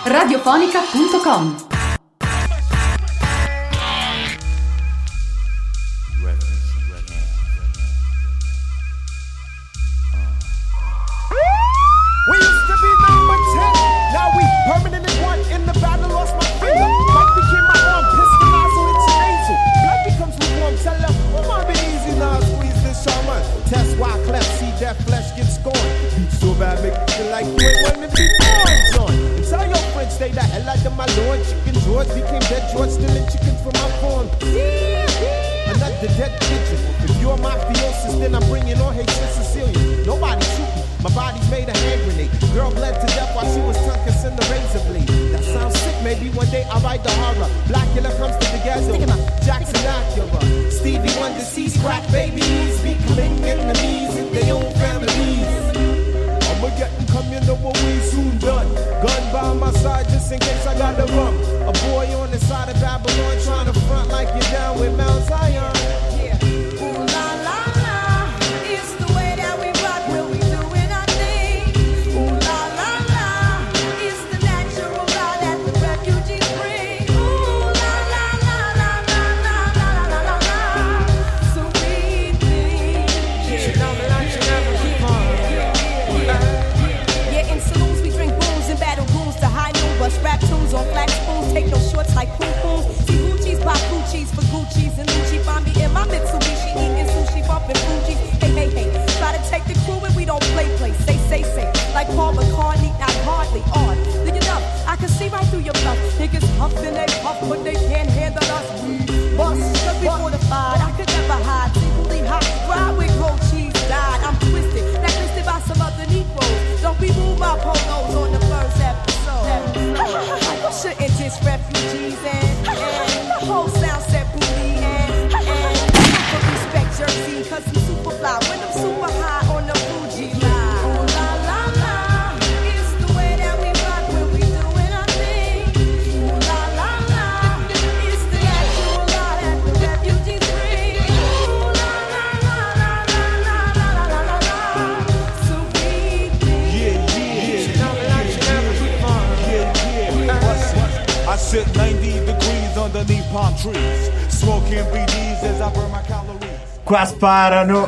radiofonica.com. We used to be number 10, now we permanently won. In the battle, lost my finger. Mike became my arm, pistol nozzle, it's nasal. Blood becomes lukewarm, tell them, oh, my be easy now, squeeze this shaman. Test why cleft, see that flesh get scorned. Beat so bad, make you feel like you ain't wanting to be born, John. And tell your friends, stay the hell out of my lord. Chicken George became dead George, stealing chickens from my farm. Another dead pigeon. If you're mafiosis, then I'm bringing on hatred Sicilian. Nobody shoot me. My body's made a hand grenade. Girl bled to death while she was tongue-kissing the razor blade. That sounds sick, maybe one day I'll write the horror. Blackula comes to the ghetto. Jackson Acura. Stevie Wonder sees crack babies becoming enemies in their own families. I'ma get and come, you know what we soon done. Gun by my side just in case I got the rum. A boy on the side of Babylon trying to front like you're down with Mount Zion. Yeah. Ooh la la la, it's the way that we rock when we doing our thing. Ooh la la la, it's the natural law that the refugees bring. Ooh la la la la la la la la la la. So we think, yeah, in saloons we drink booze and battle goons to high noon. Bust rap tunes on flat spoons, take no shorts like poo-poos. See Gucci's, buy Gucci's for Gucci's and Lucci. Find me in my Mitsubishi eating sushi, bumping Fuji's. Hey, hey, hey, try to take the crew and we don't play. Say, like Paul McCartney, not hardly on. Look it up, I can see right through your bluff. Niggas huff and they puff, but they can't handle us. We bust, cause we fortified, I could never hide. Secretly hot, ride with gold cheese, died. I'm twisted, blacklisted by some other Negroes. Don't be moved by polos on the first episode. You shouldn't diss refugees and the whole sound set booty and for respect Jersey, cause I'm super fly when I'm super high on the Fuji line. Ooh la la la, it's the way that we rock when we doing our thing. Ooh la la la, it's the actual law that the refugees bring. Ooh la la la la la la la la la la. So we think, I sit 90 degrees underneath palm trees, smoking BDs as I burn my calories. Qua sparano,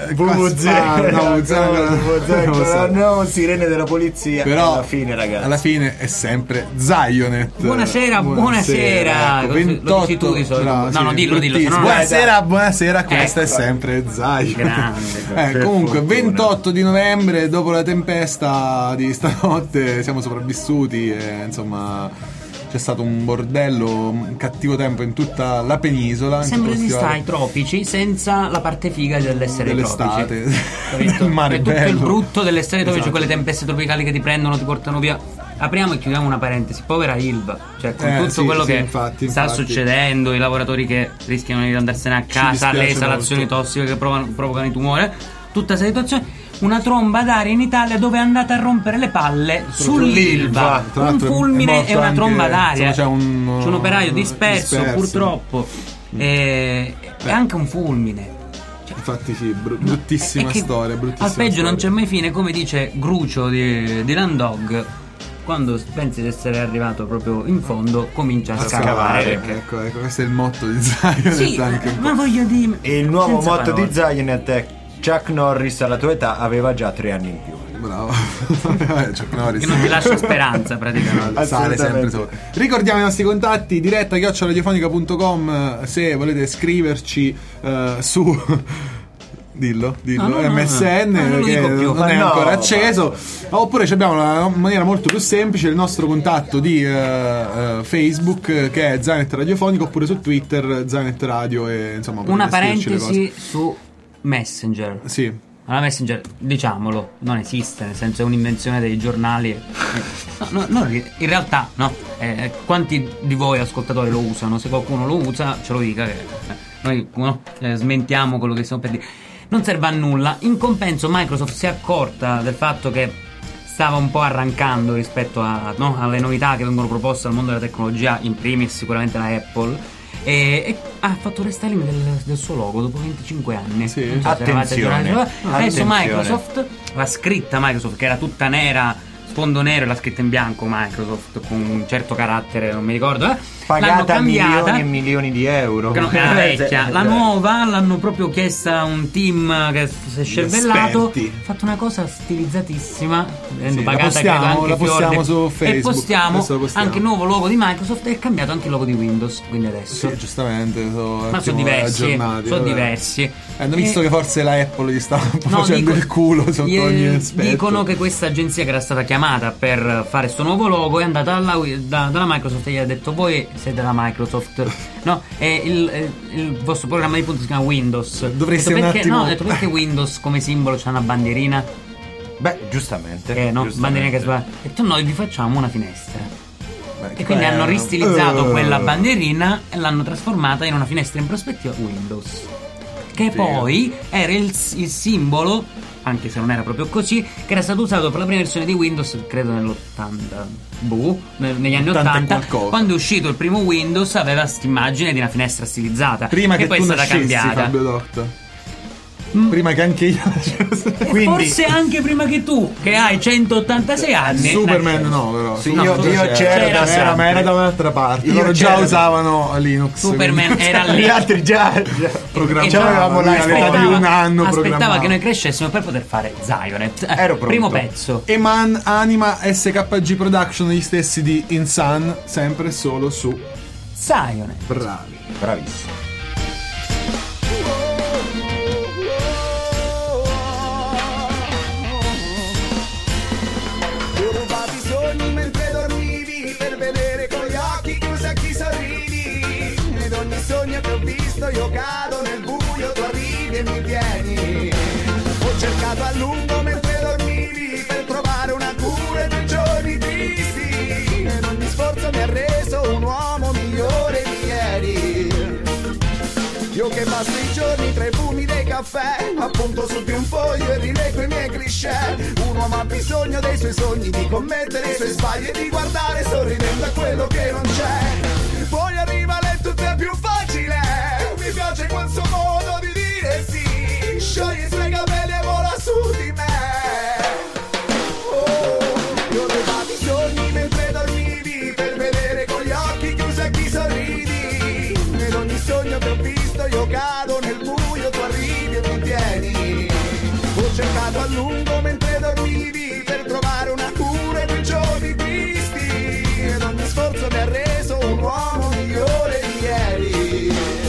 no, sirene della polizia. Però alla fine, ragazzi, alla fine è sempre Zionet. Buonasera. Ecco, 28, lo dici tu di solito. No, no, dillo. Buonasera, questa è sempre Zionet. Comunque, 28 di novembre, dopo la tempesta di stanotte, siamo sopravvissuti e insomma c'è stato un bordello, un cattivo tempo in tutta la penisola. Sembra di stare ai tropici senza la parte figa dell'essere dell'estate. Tropici. Il mare è tutto bello. il brutto dell'essere tropici, Esatto. quelle tempeste tropicali che ti prendono, ti portano via. Apriamo e chiudiamo una parentesi. Povera Ilva, cioè con tutto quello che infatti. sta succedendo, i lavoratori che rischiano di andarsene a casa, le esalazioni molto. tossiche che provocano i tumori, tutta questa situazione. Una tromba d'aria in Italia dove è andata a rompere le palle sull'Ilva. Tra Un l'altro fulmine è e una anche, tromba d'aria. insomma, c'è un operaio disperso. Purtroppo. E anche un fulmine. Infatti sì, bruttissima storia, bruttissima al peggio storia. non c'è mai fine, come dice Grucio di Landog. Quando pensi di essere arrivato proprio in fondo, comincia a scavare. Ecco, questo è il motto di Zionet. Sì, anche un po'. ma voglio dire, E il nuovo senza motto parole. di Zionet è: Chuck Norris alla tua età aveva già 3 anni in più. Bravo. Chuck Norris. Che non ti lascia speranza praticamente. Sale sempre sopra. Ricordiamo i nostri contatti: diretta@radiofonica.com se volete scriverci su dillo MSN, non lo che dico più. non è No, ancora acceso. Oppure abbiamo una maniera molto più semplice, il nostro contatto di Facebook, che è Zionet Radiofonico, oppure su Twitter Zionet Radio, e insomma Una potete scriverci le parentesi su Messenger. cose. Sì. Allora, Messenger, diciamolo, non esiste, nel senso è un'invenzione dei giornali. No, in realtà, no. Quanti di voi ascoltatori lo usano? Se qualcuno lo usa, ce lo dica, che noi smentiamo quello che stiamo per dire. Non serve a nulla. In compenso, Microsoft si è accorta del fatto che stava un po' arrancando rispetto alle novità che vengono proposte al mondo della tecnologia, in primis sicuramente la Apple. E ha fatto il restyling del suo logo dopo 25 anni. Sì. Non so se eravate Attenzione. aggiornati. Adesso Attenzione. Microsoft, la scritta Microsoft, che era tutta nera sfondo nero e la scritta in bianco Microsoft con un certo carattere, non mi ricordo, pagata l'hanno cambiata, milioni e milioni di euro. che non era vecchia. La nuova l'hanno proprio chiesta un team che si è scervellato, esperti. ha fatto una cosa stilizzatissima, Sì, pagata la postiamo su Facebook. e postiamo Adesso la postiamo. anche il nuovo logo di Microsoft, e è cambiato anche il logo di Windows, quindi adesso Sì, giustamente, ma sono diversi, aggiornati, sono vabbè. diversi. Hanno visto che forse la Apple gli sta No, facendo il culo sotto ogni aspetto. dicono che questa agenzia che era stata chiamata per fare sto nuovo logo è andata dalla Microsoft e gli ha detto: voi siete la Microsoft, no? E il vostro programma di punto si chiama Windows. Dovreste Ho detto, un perché, attimo- no, ho detto, perché Windows come simbolo c'ha una bandierina? Beh, giustamente. No, giustamente. bandierina che sbaglia. Ho detto: noi vi facciamo una finestra. Beh, E quindi hanno ristilizzato Oh. quella bandierina e l'hanno trasformata in una finestra in prospettiva Windows. Che poi era il simbolo, anche se non era proprio così, che era stato usato per la prima versione di Windows, credo nell'80, negli anni 80 e 80, qualcosa. quando è uscito il primo Windows aveva quest'immagine di una finestra stilizzata. Prima che poi tu è stata nascessi, cambiata. Fabio Doctor. Prima che anche io E Quindi- forse anche prima che tu, che hai 186 anni. Superman nascessi. no, però. Sì, Superman io c'era. c'ero da Era, sempre. ma era da un'altra parte. Io Loro già c'ero. usavano Linux. Superman quindi- era lì. Gli altri già Programmavano, già avevamo lui all'età l'iPhone. di un anno aspettava programmava. che noi crescessimo per poter fare Zionet. Ero pronto. Primo pezzo. Eman Anima SKG Production, gli stessi di Insan, sempre e solo su Zionet. Bravi. Bravissimo. Io rubavi i sogni mentre dormivi per vedere con gli occhi chiusi a chi sorridi. Ed ogni sogno che ho visto io cado nel buio, tu arrivi e mi vieni. Ho cercato a lungo mentre dormivi per trovare una cura nei giorni tristi. Ed ogni sforzo mi ha reso un uomo migliore di ieri. Io che passo i giorni tra i fumi dei caffè, appunto su di un foglio e rilego i miei cliché. Un uomo ha bisogno dei suoi sogni, di commettere i suoi sbagli e di guardare sorridendo a quello che non c'è. Poi arriva lei, tutto è più facile. Mi piace quel suo modo di dire sì. Scioglie i suoi capelli e vola su di me. Oh, io rubavi i sogni mentre dormivi per vedere con gli occhi chiusi a chi sorridi. Ed ogni sogno che ho visto io cado nel buio, tu arrivi e mi tieni. Ho cercato a lungo mentre dormivi per trovare una cura nei giorni tristi. Ed ogni sforzo mi ha reso un uomo migliore di ieri.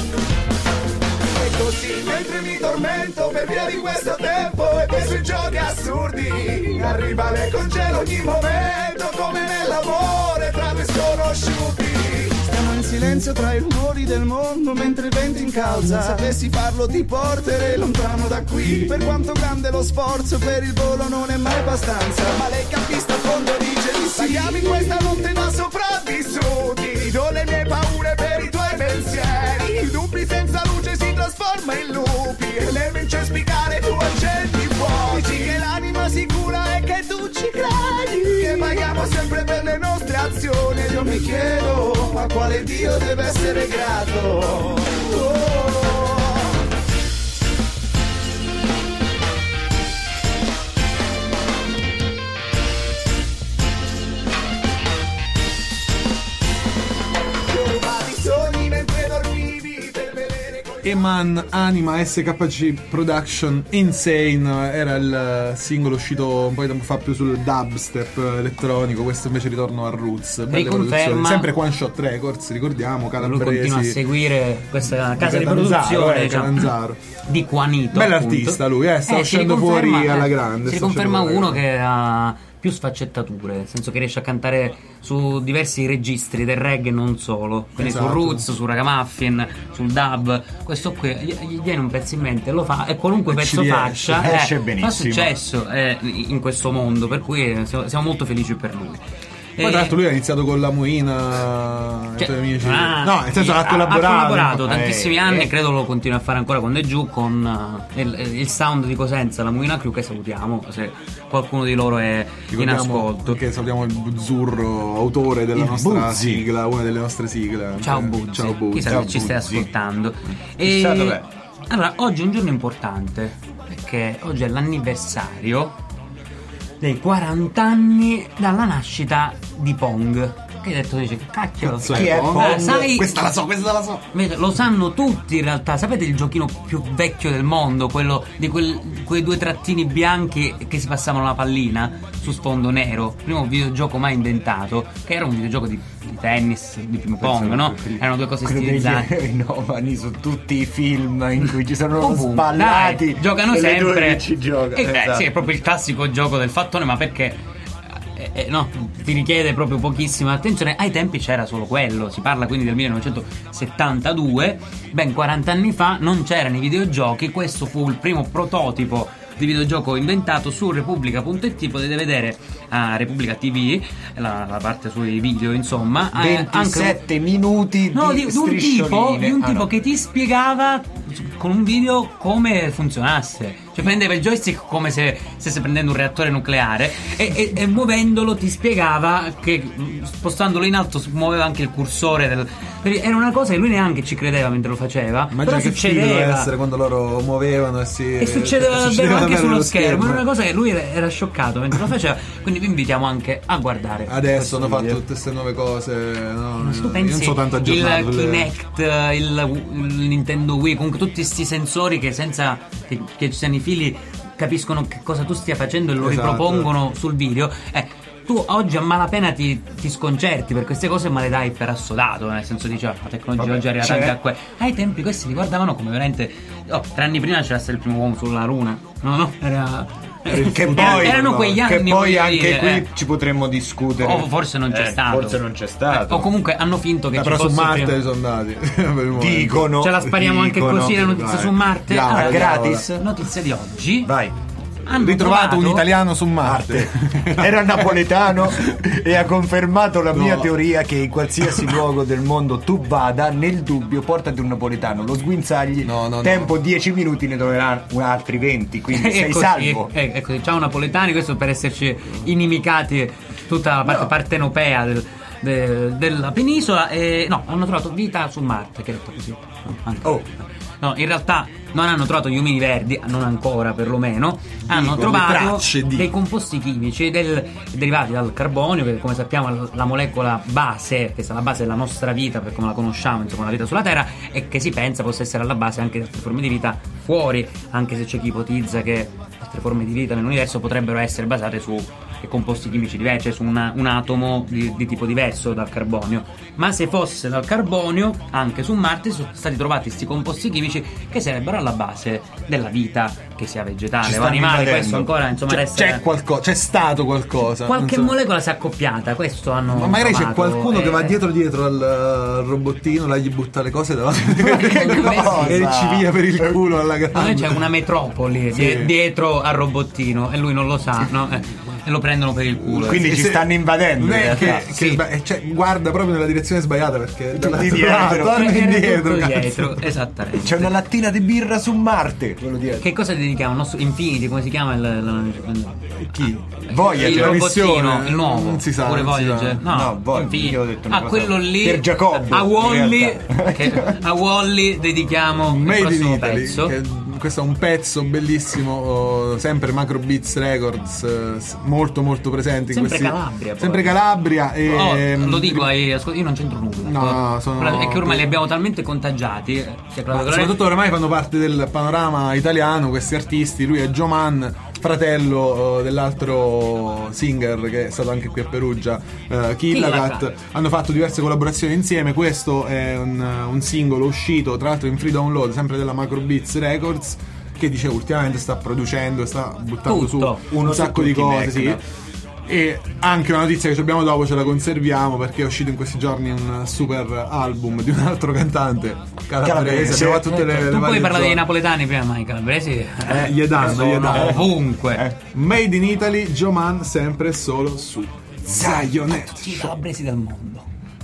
E così mentre mi tormento per via di questo tempo e dei suoi giochi assurdi, arriva le congelo ogni momento come nell'amore tra due sconosciuti. Stiamo in silenzio tra i rumori del mondo mentre il vento incalza. Sapessi farlo ti porterei lontano da qui. Per quanto grande lo sforzo per il volo non è mai abbastanza, ma lei capisce a fondo dice di sì. Paghiamo in questa notte da sopravvissuti. Do le mie paure per i tuoi pensieri. I dubbi senza luce si trasforma in lupi e l'erba incespicare tu accendi i fuochi. Dici che l'anima sicura è che tu ci credi, che paghiamo sempre per le nostre azioni. E io mi chiedo a quale Dio deve essere grato. Oh. Io rubavi i sogni mentre dormivi per vedere con gli Eman Anima SKG Production Insane era il singolo uscito un po' di tempo fa più sul dubstep elettronico. Questo invece ritorno a Roots. Belle Riconferma. produzioni. Sempre One Shot Records, ricordiamo, Lui continua a calabresi. seguire questa casa di Catanzaro, produzione, diciamo, Catanzaro. di Juanito. Bell'artista lui, sta si uscendo riconferma, fuori alla grande, Si sta riconferma uscendo uno fuori alla che ha più sfaccettature, nel senso che riesce a cantare su diversi registri del reggae e non solo. Quindi Esatto. su Roots, su Ragamuffin, sul dub. Questo qui gli viene un pezzo in mente, lo fa e qualunque E pezzo ci faccia riesce fa benissimo. successo in questo mondo, per cui siamo molto felici per lui. Poi tra l'altro lui ha iniziato con la Muina Cioè, i amici. ah, No, nel senso sì, ha collaborato. tantissimi anni e credo lo continua a fare ancora quando è giù con il sound di Cosenza, la Muina Crew, che salutiamo se qualcuno di loro è in ascolto. Che salutiamo il Buzzurro, autore della Il nostra Buzzi. sigla, una delle nostre sigle. Ciao Buzzi, Ciao Buzzi. chissà Ciao se ci stai Buzzi. ascoltando. Chissà dov'è. Allora, oggi è un giorno importante perché oggi è l'anniversario dei 40 anni dalla nascita di Pong. Che hai detto, dice, cacchio, Chi è Pong? sai, Questa la so. lo sanno tutti in realtà. Sapete il giochino più vecchio del mondo, quello di quei 2 trattini bianchi che si passavano la pallina su sfondo nero, il primo videogioco mai inventato, che era un videogioco di tennis, di ping pong, no? Erano 2 cose stilizzate. Rinnovani su tutti i film in cui ci sono Ovunque, spallati, dai, giocano e le due sempre che ci giocano. Esatto. Sì, è proprio il classico gioco del fattone, ma perché no, ti richiede proprio pochissima attenzione. Ai tempi c'era solo quello, si parla quindi del 1972, ben 40 anni fa. Non c'erano i videogiochi, questo fu il primo prototipo di videogioco inventato. Su Repubblica.it potete vedere a Repubblica TV la parte sui video, insomma, 27 anche minuti no, di un tipo che ti spiegava con un video come funzionasse. Cioè prendeva il joystick come se stesse prendendo un reattore nucleare e muovendolo ti spiegava che spostandolo in alto muoveva anche il cursore era una cosa che lui neanche ci credeva mentre lo faceva. Immagina però che succedeva, deve essere quando loro muovevano e succedeva davvero anche sullo schermo. Era Ma una cosa che lui era scioccato mentre lo faceva. Quindi vi invitiamo anche a guardare. adesso hanno fatto video. tutte queste nuove cose, no? Ma se tu Io pensi non so tanto aggiornato. il Kinect, il Nintendo Wii, comunque tutti questi sensori che senza che ci siano i fili capiscono che cosa tu stia facendo e lo Esatto. ripropongono sul video. Tu oggi a malapena ti sconcerti per queste cose, ma le dai per assodato, nel senso dici, la tecnologia oggi è arrivata anche a ai tempi questi li guardavano come veramente 3 anni prima c'era stato il primo uomo sulla luna. No, erano quegli anni, che poi voglio anche dire, qui ci potremmo discutere. O forse non c'è stato. Forse non c'è stato. O comunque hanno finto che ci però su fosse Marte prima. sono andati. Per il momento. Dicono. Ce la spariamo anche dicono. così la notizia Vai. su Marte? Andiamo, È gratis? Notizia di oggi. Vai. Hanno Ritrovato trovato un italiano su Marte. Era napoletano e ha confermato la mia No. teoria che in qualsiasi luogo del mondo tu vada, nel dubbio portati un napoletano, lo sguinzagli, No. tempo 10 minuti, ne troverà altri 20, quindi sei così, salvo. è così. Ciao napoletani, questo per esserci inimicati tutta la parte partenopea della penisola. No, hanno trovato vita su Marte, che è detto così. No, in realtà non hanno trovato gli omini verdi, non ancora perlomeno. Hanno le trovato tracce di- dei composti chimici derivati dal carbonio, che come sappiamo è la molecola base, che è la base della nostra vita per come la conosciamo, insomma la vita sulla Terra, e che si pensa possa essere alla base anche di altre forme di vita fuori, anche se c'è chi ipotizza che altre forme di vita nell'universo potrebbero essere basate su composti chimici diversi, su un atomo di tipo diverso dal carbonio. Ma se fosse dal carbonio, anche su Marte sono stati trovati questi composti chimici che sarebbero alla base della vita, che sia vegetale o animale. Questo ancora, insomma, resta. C'è stato qualcosa. Qualche non so. molecola si è accoppiata, questo hanno. Ma magari c'è trovato, qualcuno che va dietro al robottino, là gli butta le cose davanti cosa? e ci via per il culo alla Ma grande. c'è una metropoli Sì. dietro al robottino e lui non lo sa, no? E lo prendono per il culo. Quindi ci stanno invadendo. Non in è realtà. che cioè, guarda proprio nella direzione sbagliata, perché Tutti torna indietro, cazzo. dietro, esattamente. C'è una lattina di birra su Marte. Quello dietro. Che cosa dedichiamo? Il nostro Infinity, come si chiama Chi? Voyager, il la robotino, missione, il nuovo. non si sa, Pure non si Voyager. sa. No, Voyager, Infinity. io ho detto una cosa quello lì per Giacobbo, a in Wall-E realtà. a Wall-E dedichiamo il Made in prossimo Italy, pezzo. questo è un pezzo bellissimo, sempre Macro Beats Records, molto molto presente in Sempre questi Calabria, poi. sempre Calabria Lo dico io non c'entro nulla. No, sono- È che ormai li abbiamo talmente contagiati. Sia Claudio Calabria- soprattutto oramai fanno parte del panorama italiano questi artisti. Lui è Gioman, fratello dell'altro singer che è stato anche qui a Perugia, Killagat. Hanno fatto diverse collaborazioni insieme. Questo è un singolo uscito tra l'altro in free download, sempre della Macro Beats Records, che dicevo ultimamente sta producendo e sta buttando Tutto. su un sacco di tutti i cose, Mac, sì. no? E anche una notizia che abbiamo dopo ce la conserviamo, perché è uscito in questi giorni un super album di un altro cantante calabrese. Calabrese, Abbiamo fatto tutte le Tu varie poi parlare dei zone. napoletani prima, ma i calabresi Gli danno. ovunque. Made in Italy, Gioman sempre e solo su Zionet. Tutti i calabresi del mondo.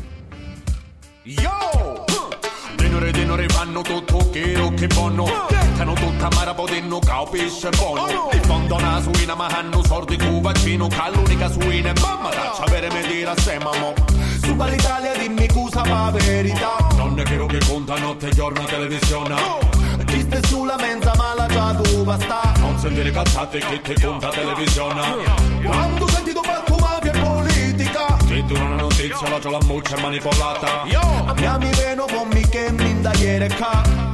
Yo! Denore fanno tutto che buono. Hanno tutta mara potendo capisce buono. Di fondo una suina ma hanno sordi cu vaccino. Che l'unica suina è mamma taccia per me dire assieme mo. Su l'Italia dimmi cosa fa verità. Non è vero che conta notte e giorno a televisione. Chi stai sulla mensa ma la già tu basta. Non sentire cazzate che ti conta televisione. Quando senti dopo tu mafia e politica. Se tu non hai notizia la c'ho la muccia manipolata. Abbiamo meno pommi che mi da ieri ca.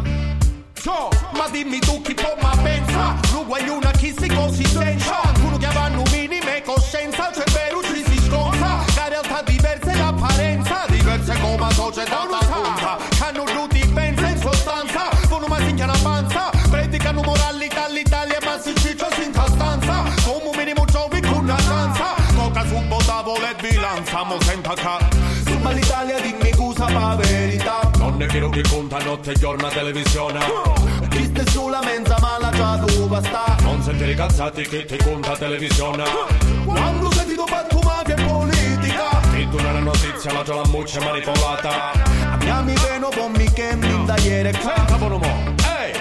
Ma dimmi tu chi può ma pensa. Non vuoi una chi si consistenza. Uno che avanno minime coscienza. C'è vero ci si scontra. La realtà diversa è l'apparenza. Diverse come società da punta. Hanno tutti pensa in sostanza. Uno ma si chiama panza. Predicano moralità l'Italia ma si ciccia senza stanza. Come un minimo giovi con una danza. Coca su botavole e bilanza. Mo senta ca. Suba l'Italia dimmi cosa fa verità. Non è vero che conta notte e giorno a televisione. Chi stai sulla mensa ma la già tu basta. Non sentire cazzati che ti conta televisione. Quando senti dopo tu mafia e politica. Se tu non hai notizia la c'ho la muccia manipolata. Abbiamo meno pommi che mi da ieri ca. Senta buono mo.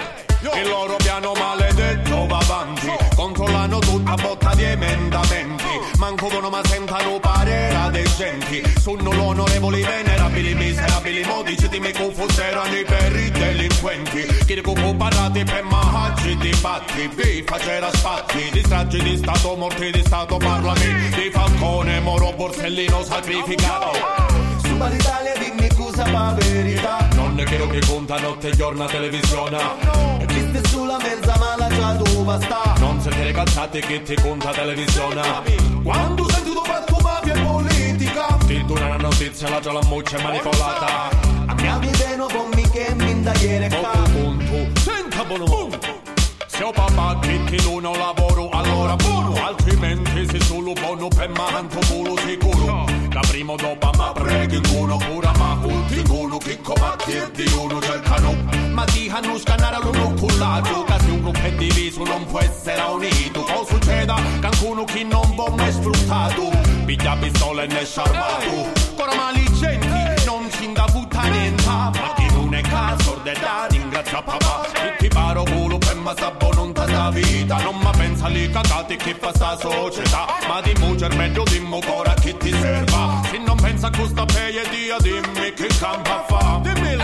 Il loro piano maledetto va avanti. Controllano tutta botta di emendamenti. Manco buono ma sentano parere dei genti. Sono l'onorevoli venerabili miserabili modici di me confuseranno per i delinquenti. Chi di cupo parati per mahaggi di batti. Vi facera spatti di stragi di stato, morti di stato, parlami di Falcone, Moro, Borsellino sacrificato. Suba l'Italia dimmi cosa fa verità. Non è vero che conta notte e giorno a televisione. Chi stai sulla mensa ma la già tu basta. Non sentire cazzate che ti conta televisione. Quando senti dopo tu mafia e politica. Se tu non hai notizia la c'ho la muccia manipolata. Abbiamo meno pommi che mi da ieri ca. Punto. Senta buono. Se ho papà che ti non ho lavoro allora buono. Altrimenti se solo buono per manto culo sicuro. Da primo dopo ma preghi uno pura ma ultimo che comatti e di uno cercano. Ma ti hanno scannare l'uno cullato. Che se un gruppo è diviso non può essere unito. Cosa succeda? Che alcuno chi non può mai sfruttato. Piglia pistola e ne sciarmato. Ora maligenti non ci da buttare niente. Ma chi non è caso da ringrazia papà. E ti paro culo per ma sa non ta sta vita. Non ma pensa li cagati che fa sta società. Ma di muger meglio dimmo ancora che ti serva. Se non pensa a questa peie dia dimmi che campa fa.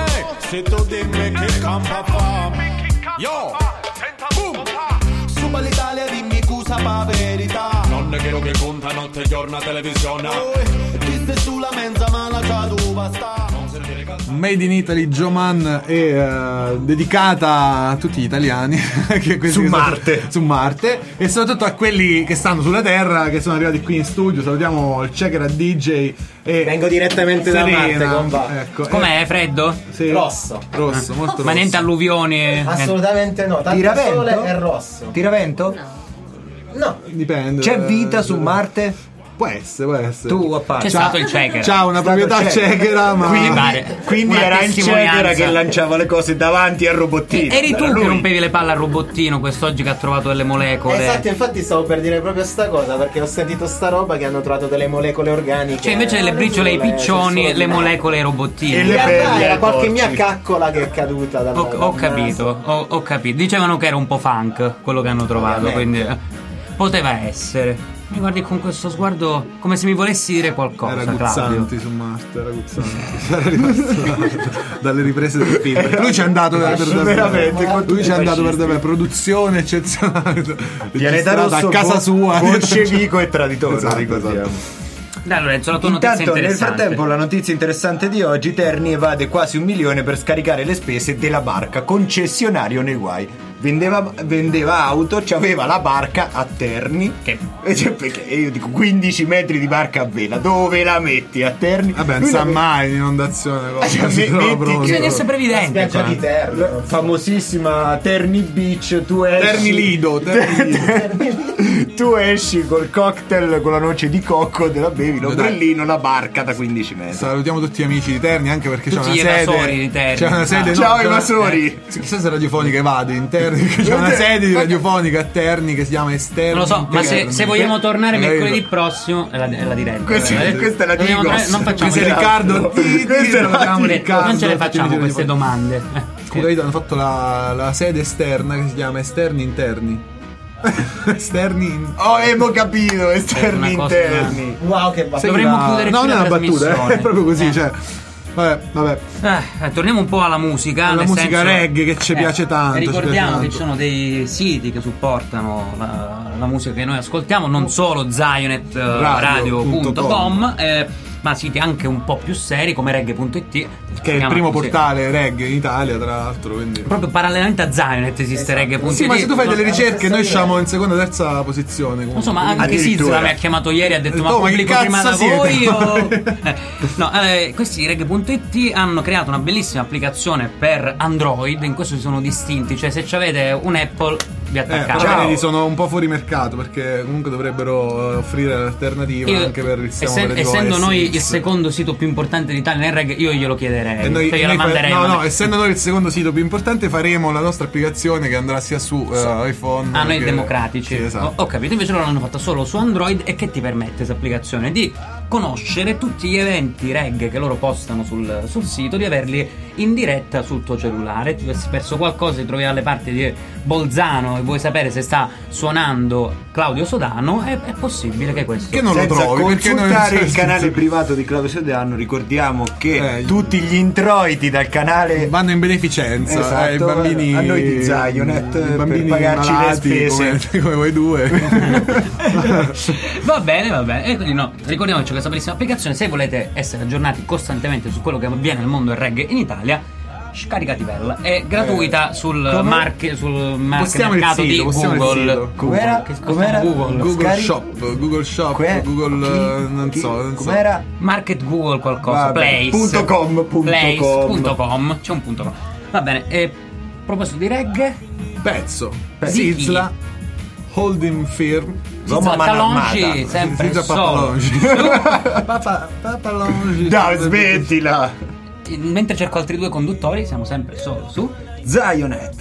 Se tu dimmi che campa fa. Yo, boom. Suba l'Italia dimmi cosa fa verità. Non è vero che conta notte e giorno a televisione. Chi stai sulla mensa ma la già tu basta. Made in Italy Joman è dedicata a tutti gli italiani Su Marte. su Marte e soprattutto a quelli che stanno sulla Terra, che sono arrivati qui in studio. Salutiamo il Checker DJ e Vengo direttamente da Serena. Marte, compa. Ecco. Com'è, freddo? Sì. Rosso. Rosso, molto rosso. Ma niente alluvioni? Assolutamente no, tanto Tira sole vento? è rosso. Tiravento? No. Dipende. C'è vita su Marte? Può essere, può essere. Tu a C'è parte. stato il checker. C'ha una proprietà cieca, ma Quindi Una era il testimonianza. Checker che lanciava le cose davanti al robottino. Eri tu Era che lui. rompevi le palle al robottino quest'oggi che ha trovato delle molecole. Esatto, infatti stavo per dire proprio sta cosa, perché ho sentito sta roba che hanno trovato delle molecole organiche. Cioè invece delle briciole ai piccioni, le molecole ai robottini. E In le realtà perle era ai qualche porci. mia caccola che è caduta dal Ho capito, ho capito. Dicevano che era un po' funk quello che hanno trovato, quindi poteva essere. Mi guardi con questo sguardo come se mi volessi dire qualcosa, era Claudio. Guzzanti su Marte, era Guzzanti. Era rimasto dalle riprese del film. Lui ci è andato per veramente, davvero. Lui ci è andato per davvero. Produzione eccezionale. Pianeta registrata Rosso a casa sua. bolscevico e traditore, Esatto, ricordiamo. Dai Lorenzo, la tua notizia Intanto nel interessante. frattempo la notizia interessante di oggi: Terni evade quasi 1 milione per scaricare le spese della barca, concessionario nei guai. Vendeva auto, c'aveva la barca a Terni. Che? Perché io dico 15 metri di barca a vela, dove la metti a Terni? Vabbè, non Lui sa la- mai l'inondazione. Cioè, si trova metti pronto. che- Bisogna essere previdente. Spiaggia di Terni. Famosissima Terni Beach, tu esci Terni Lido, tu esci col cocktail con la noce di cocco, te la bevi, Dai. l'ombrellino, la barca da 15 metri. Salutiamo tutti gli amici di Terni, anche perché c'è Tutti Cioè, una gli sede. evasori di Terni. C'è una sede. Ciao, c'è una- evasori. Chissà se radiofonica evade in Terni. C'è una sede di radiofonica a Terni che si chiama Esterni. Non lo so, ma se vogliamo tornare Capito? mercoledì prossimo è la diretta. Questa è la Dobbiamo Digos. tornare- non facciamo Questo è le- Riccardo. Questa è la non ce le Riccardo, facciamo queste domande. Scusa, hanno fatto la sede esterna che si chiama Esterni Interni. Esterni in... Oh, abbiamo capito, esterni Una cosa- interni. Wow, che Sai bello. Dovremmo la- chiudere no, qui non la è una battuta, trasmissione. è proprio così, cioè Vabbè. Torniamo un po' alla musica. La nel musica senso, reggae che ci piace tanto. Ricordiamo che ci sono dei siti che supportano la musica che noi ascoltiamo, non solo zionetradio.com, ma siti anche un po' più seri come reggae.it, che è il primo portale reggae in Italia, tra l'altro, quindi proprio parallelamente a Zionet esiste reggae.it. Sì, ma se tu fai delle ricerche noi siamo in seconda terza posizione comunque. Insomma, anche Sizla mi ha chiamato ieri e ha detto ma pubblico prima da voi o... questi reggae.it hanno creato una bellissima applicazione per Android, in questo si sono distinti, cioè se avete un Apple vi attaccate. Sono un po' fuori mercato perché comunque dovrebbero offrire l'alternativa anche per il sistema operativo essendo OS noi X. Il secondo sito più importante d'Italia nel reggae, io glielo chiederei, gliela manderei. Essendo noi il secondo sito più importante, faremo la nostra applicazione che andrà sia su iPhone. Noi democratici. Sì, esatto. Ho capito, invece loro l'hanno fatta solo su Android. E che ti permette questa applicazione? Di conoscere tutti gli eventi reggae che loro postano sul sito, di averli in diretta sul tuo cellulare. Tu avessi perso qualcosa, ti trovi alle parti di Bolzano e vuoi sapere se sta suonando Claudio Sodano, è possibile che questo che non lo trovi, perché consultare il canale privato di Claudio Sodano. Ricordiamo che tutti gli introiti dal canale vanno in beneficenza, esatto, ai bambini, a noi di Zionet, per pagarci malati, le spese come voi due. Va bene. E quindi ricordiamoci questa bellissima applicazione. Se volete essere aggiornati costantemente su quello che avviene nel mondo del reggae in Italia, scaricativela, è gratuita sul mercato di Google. Com'era? Google Shop, Google non so. Com'era? Market Google qualcosa. Place.com. C'è un .com. Va bene. E a proposito di reggae, pezzo Sizla, Holding Firm, Calongi, sempre Papalongi. Dai, smettila. Mentre cerco altri due conduttori, siamo sempre solo su Zionet.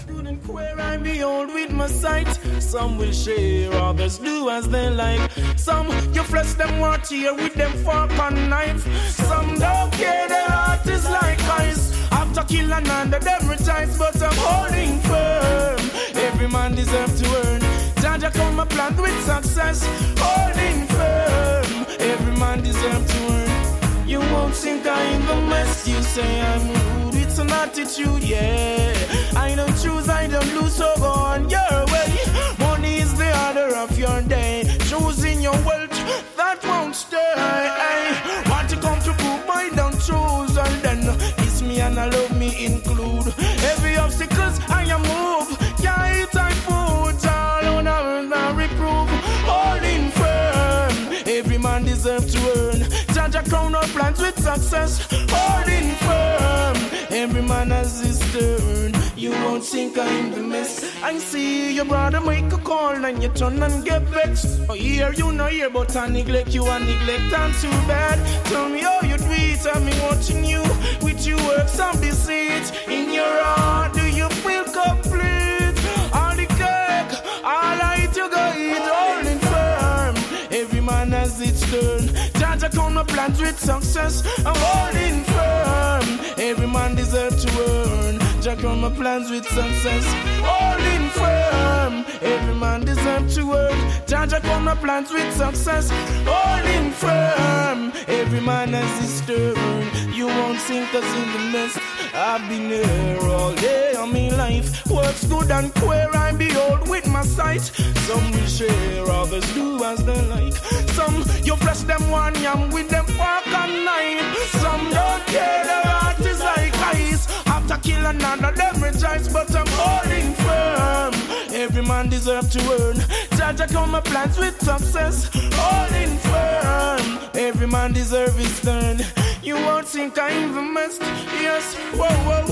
I behold with my sight. Some will share, others do as they like. Some you flesh them want here with them fork and knife. Some don't care, their heart is like ice. After kill another, them rejoice, but I'm holding firm. Every man deserves to earn. Jaja come a plant with success. Holding firm. Every man deserves to earn. You won't think I'm the mess. You say I'm rude, it's an attitude, yeah. I don't choose, I don't lose, so go on your way. Money is the order of your day. Choosing your wealth, that won't stay. Want to come to prove I don't choose, and then kiss me and I love me include. Every obstacles I am move, yeah, it's I put all on a reprove. Holding firm, every man deserves to earn. Jaja crown up plans with success. Holding firm, every man has his turn. You won't think I'm the mess. I see your brother make a call and you turn and get vexed. Oh, here you know here, but I neglect you and neglect I'm too bad. Tell me how you do it, I've been watching you with your works and deceit. In your heart, do you feel complete? All the cake, all I eat you go eat. Holding firm, every man has its turn. Jaja count my plans with success. I'm holding firm, every man deserves to earn. Jack on my plans with success. Holding firm, every man deserves to earn. Jaja on my plans with success. Holding firm, every man has his turn. You won't sink us in the mess. I've been here all day on me life. Works good and queer, I behold with my sight. Some will share, others do as they like. Some you flesh them one yam with them fork and knife. Some don't care, their heart is like ice. After kill another, them rejoice, but I'm holding firm. Every man deserves to earn. Jaja come my plans with success. Holding firm, every man deserves his turn. You won't think I'm the mess. Yes, whoa, whoa.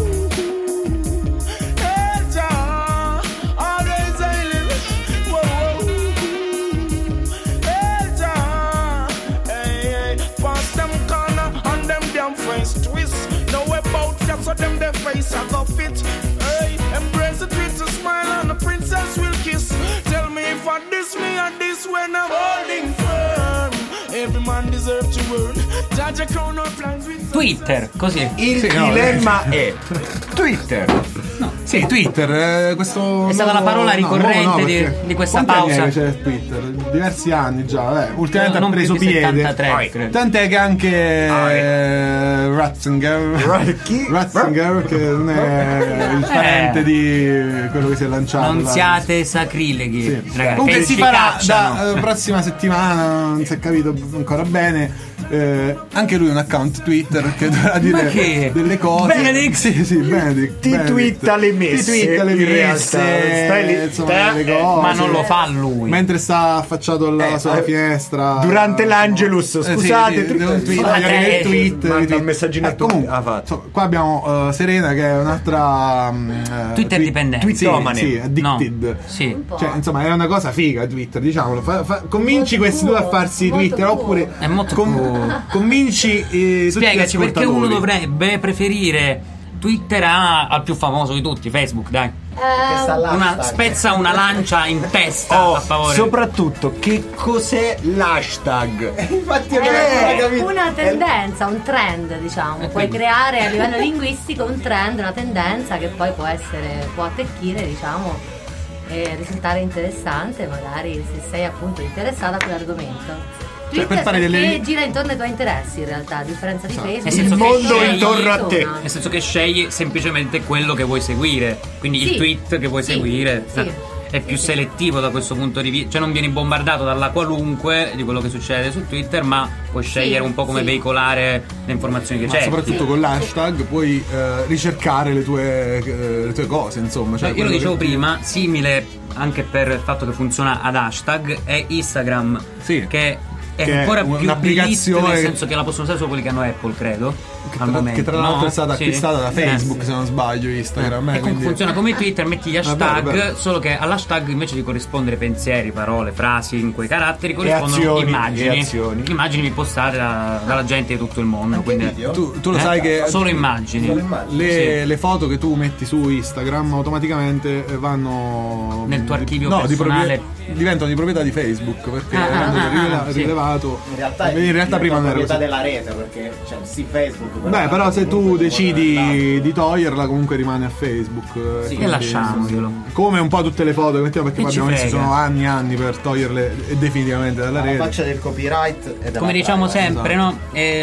Hey, Jah, always I live. Whoa, whoa. Hey, Jah, hey, pass them corner and them damn face twist. No about that, so them their face I go fit. Hey, embrace it with a smile and the princess will kiss. Tell me if I diss me and this when I'm holding firm. Every man deserve to earn. Judge a crown or plans with Twitter, così. Il dilemma è Twitter. Sì, Twitter, questo È stata la parola ricorrente di questa quanti anni pausa. che c'è Twitter? Diversi anni già, ultimamente Non ha preso più di piede. 73, credo. Tant'è che anche Ratzinger, che non è il parente di quello che si è lanciato. Non là. siate sacrileghi, Sì. ragazzi. Comunque che si ci farà cacciano. da prossima settimana, non si è capito ancora bene. Anche lui un account Twitter che dovrà dire che? delle cose. Benedict? Sì, Benedict. Ti twitta le messe, Ti twitta le in realtà. messe, Stai lì, insomma, le cose. Ma non lo fa lui. Mentre sta affacciato alla sua finestra Durante l'Angelus, scusate, devo un tweet, Fate- magari nel tweet, manda un messaggino a tutti. comunque, Ah, fatto. insomma, qua abbiamo Serena che è un'altra Twitter dipendente. Twittomane. sì, addicted. No. Sì. Cioè, insomma, è una cosa figa Twitter, diciamolo. Convinci questi due a farsi Twitter, oppure È molto cool. convinci tutti gli Spiegaci perché ascoltatori. uno dovrebbe preferire Twitter al più famoso di tutti, Facebook, dai. Spezza una lancia in testa a favore. Soprattutto, che cos'è l'hashtag? Infatti non ho ancora È capito. una tendenza, un trend, diciamo. Puoi creare a livello linguistico un trend, una tendenza che poi può attecchire, diciamo, e risultare interessante, magari se sei appunto interessata a quell'argomento. Cioè, per Twitter fare perché delle- gira intorno ai tuoi interessi, in realtà, a differenza di Facebook. Nel senso Il che mondo scegli- intorno a te. Nel senso che scegli semplicemente quello che vuoi seguire. Quindi Sì. il tweet che vuoi Sì. seguire Sì. è più Sì. selettivo da questo punto di vista. Cioè non vieni bombardato dalla qualunque di quello che succede su Twitter, ma puoi scegliere un po' come sì. veicolare le informazioni che Ma c'è. soprattutto con l'hashtag puoi ricercare le tue cose, insomma. Cioè, Io lo quello dicevo che- prima, simile anche per il fatto che funziona ad hashtag, è Instagram, Sì. che è Che è ancora più un'applicazione delete, nel senso che la possono usare solo quelli che hanno Apple, credo. Al momento, che tra l'altro no? è stata Sì. acquistata da Facebook, Sì. se non sbaglio, Instagram. E quindi- funziona come Twitter, metti gli hashtag, vero. solo che all'hashtag invece di corrispondere pensieri, parole, frasi in quei caratteri corrispondono azioni, immagini. e azioni. Immagini postate dalla gente di tutto il mondo. Anche Quindi, video? Tu lo sai che solo immagini. Solo immagini. le foto che tu metti su Instagram automaticamente vanno Nel tuo archivio no, personale. diventano di proprietà di Facebook perché hanno sì. rilevato In realtà prima non era proprietà così. della rete, perché cioè, sì, Facebook. Beh, però se tu decidi di toglierla comunque rimane a Facebook. Sì, E lasciamoglielo. Come un po' tutte le foto che mettiamo, perché Che ci abbiamo messo frega. sono anni e anni per toglierle definitivamente dalla La rete. faccia del copyright e della Come diciamo privacy. sempre, esatto.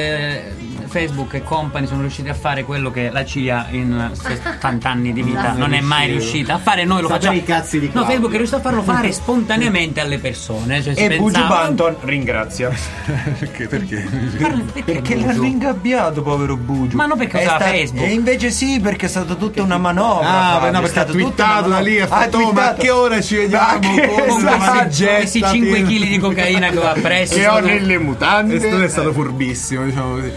no? Facebook e company sono riusciti a fare quello che la CIA in 70 anni di vita non è mai riuscita a fare. Noi lo Sapere facciamo. i cazzi di No, Claudio. Facebook è riuscito a farlo fare spontaneamente alle persone. Cioè, si E Buju pensava- Banton ringrazia. Perché? Perché Buju? l'hanno ingabbiato, povero Buju. Ma non perché È usava sta- Facebook. E invece sì, perché è stata tutta una manovra. Ah, Fabio, no, è perché ha stata tutta twittato una da lì e ha manovra. fatto "Oh, ma a che ora ci vediamo?" Ma che Con una esatto. valigetta Questi 5 piena- kg di cocaina che ho appresso. Che ho sono- nelle mutande. È stato furbissimo, diciamo così.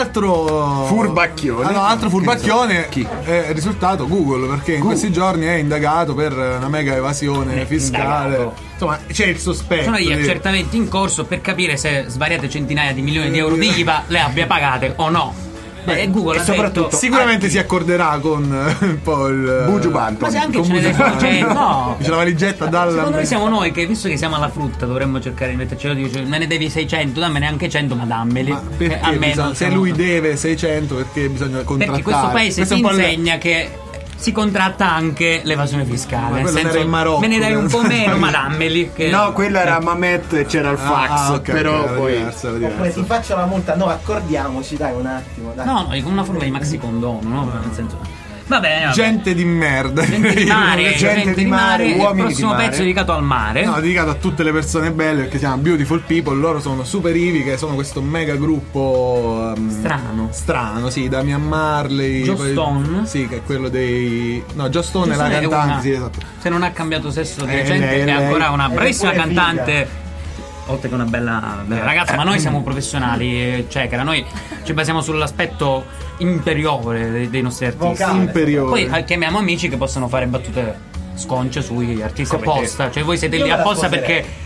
Altro Furbacchione. Ah, no, altro furbacchione è il risultato Google, perché in questi giorni è indagato per una mega evasione fiscale. indagato. Insomma, c'è il sospetto. Sono gli di- accertamenti in corso per capire se svariate centinaia di milioni di euro di IVA le abbia pagate o no. E Google e ha soprattutto detto, Sicuramente si accorderà con un po' il Buju Banton. ma se anche con ce ne Buju deve Banton. fare, no. C'è la valigetta dalla Secondo me siamo noi che, visto che siamo alla frutta, dovremmo cercare di mettercelo. Dice, me ne devi 600, dammene anche 100, ma dammeli. Ma perché A me bisogna- non se sono- lui deve 600 perché bisogna contrattare? Perché questo paese Questo è ti un po' il- insegna che si contratta anche l'evasione Ma fiscale. Nel quello senso, era in Marocco, me ne dai un po' penso. meno, ma dammeli. Che... No, quello era Mamet e c'era il fax. ok, però era poi. diverso, era Oppure diverso. ti faccio la multa, no, accordiamoci, dai, un attimo, dai. No, no, con una forma di maxi condono, no? Nel senso. Va bene, va bene. Gente di merda. Gente di mare, Gente di mare, il uomini di prossimo mare. pezzo dedicato al mare. No, dedicato a tutte le persone belle perché si chiama Beautiful People. Loro sono super ivi, che sono questo mega gruppo strano, sì, da Mia Marley. Joe poi- Stone? Sì, che è quello dei. No, Joe Stone è Giusto, la è cantante, una- sì, esatto. Se non ha cambiato sesso di lei, recente, è lei. ancora una Ed è bravissima pure figa. cantante. Oltre che una bella ragazza, ma noi siamo professionali, eccetera. Noi ci basiamo sull'aspetto interiore dei nostri artisti. Vocale. Imperiore. Poi chiamiamo amici che possono fare battute sconce sui artisti Come te. apposta. Cioè voi siete Io lì me la apposta sposerei. perché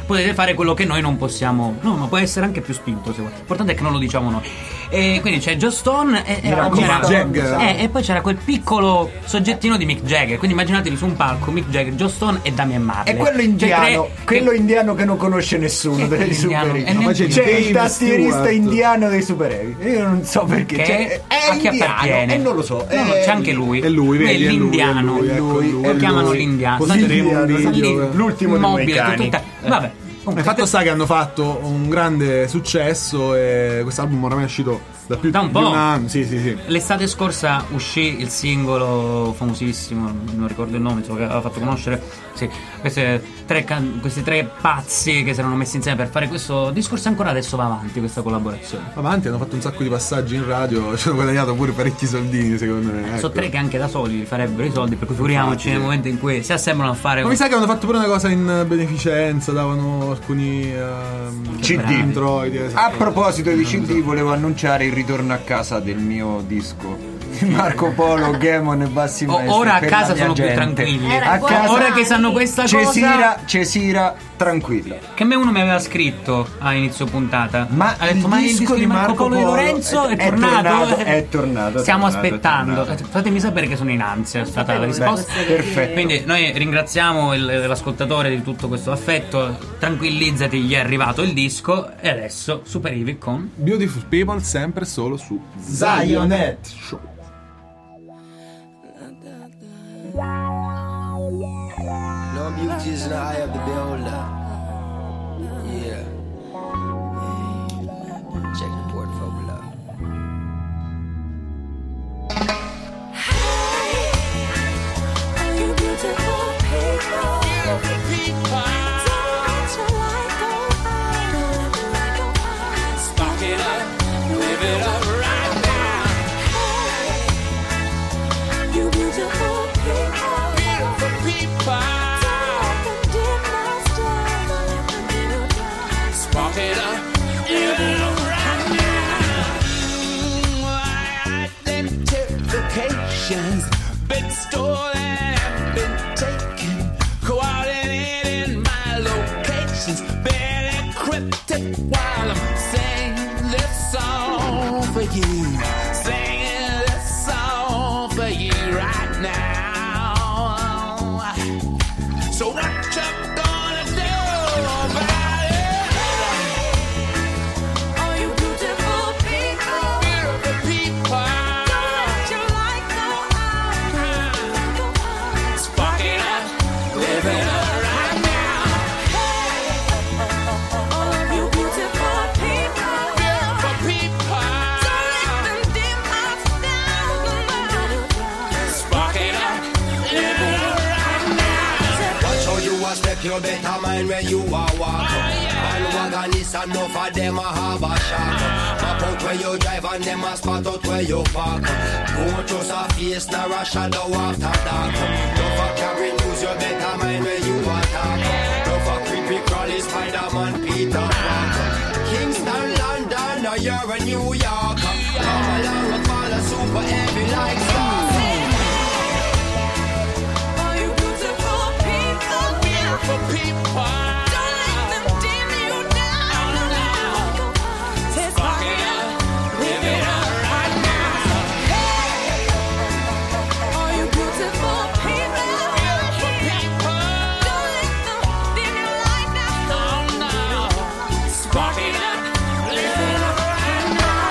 potete fare quello che noi non possiamo. No, ma può essere anche più spinto se vuoi. L'importante è che non lo diciamo noi. E quindi c'è Joss Stone e poi c'era quel piccolo soggettino di Mick Jagger. Quindi immaginatevi su un palco Mick Jagger, Joss Stone e Damian Marley. E quello indiano, indiano che non conosce nessuno dei supereroi. C'è il tastierista indiano dei supereroi. Io non so perché. A chi appartiene? E non lo so. C'è anche lui. È lui, vedi, l'indiano. Lo chiamano l'indiano. L'ultimo dei cani. Vabbè. Il fatto sta che hanno fatto un grande successo e quest'album ormai è uscito da un po'. Un anno. Sì. L'estate scorsa uscì il singolo famosissimo, non ricordo il nome, insomma, che aveva fatto conoscere questi tre pazzi che si erano messi insieme per fare questo discorso. Ancora adesso va avanti questa collaborazione. Va avanti, hanno fatto un sacco di passaggi in radio, ci hanno guadagnato pure parecchi soldini, secondo me. Ecco. Sono tre che anche da soli farebbero i soldi, per cui figuriamoci nel momento in cui si assemblano a fare. Ma mi sa che hanno fatto pure una cosa in beneficenza, davano alcuni CD introiti. Esatto. A proposito di CD, volevo annunciare il ritorno a casa del mio disco Marco Polo, Gamon e Bassi Maestri. Ora a casa sono più tranquilli. A casa, ora che sanno questa cosa, Cesira tranquilla. Che uno mi aveva scritto a inizio puntata. Ma ha detto: ma il disco di Marco Polo di Lorenzo è tornato? È tornato. Stiamo aspettando. Fatemi sapere che sono in ansia. È stata la risposta. Perfetto. Quindi noi ringraziamo l'ascoltatore di tutto questo affetto. Tranquillizzati, gli è arrivato il disco. E adesso Super Ivi con Beautiful People, sempre solo su Zionet Show. No beauty is in the eye of the beholder. Yeah. Check the portfolio. Hey, are you beautiful people? Beautiful people. Don't you like go high? Spark it up, live it up right now. Hey, you beautiful people. Beautiful people. Spark it up, live it up right now. Identifications been stolen, been taken, coordinating my locations, been encrypted while I'm singing this song for you, singing this song for you right now. So what you gonna do about it? Are you beautiful people? Beautiful people. Don't let your light go out. Spark it up, live it up right now. All of you beautiful people. Beautiful people. Don't let them dim us down. Spark it up, live it up right now. Watch how you a step, you better mind where you are walk. All wagonists and enough of them a have a shock. Map out where you drive and them a spot out where you park. Don't trust a face nor a shadow after dark. Don't for carry news, you better mind where you attack. Don't for creepy crawly Spider-Man Peter Parker. Kingston, London, or you're a New York. Come along and follow super heavy like stars. Are you beautiful people? Beautiful people. Don't let them dim you down. Say Spark it up, live it up right now. are you beautiful people? Beautiful people. Don't let them dim your light down. Oh no. Spark it up, live it up right now.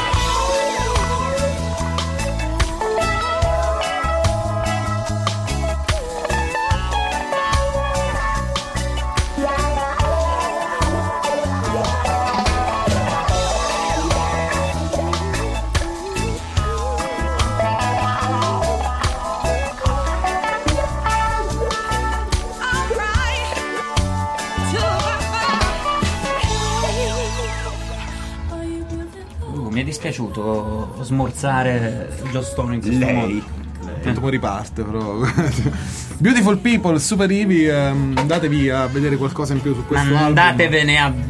Mi è dispiaciuto smorzare Joss Stone in questo modo. Tanto riparte però. Beautiful People, Super Ivi, andatevi a vedere qualcosa in più su questo album. Andatevene a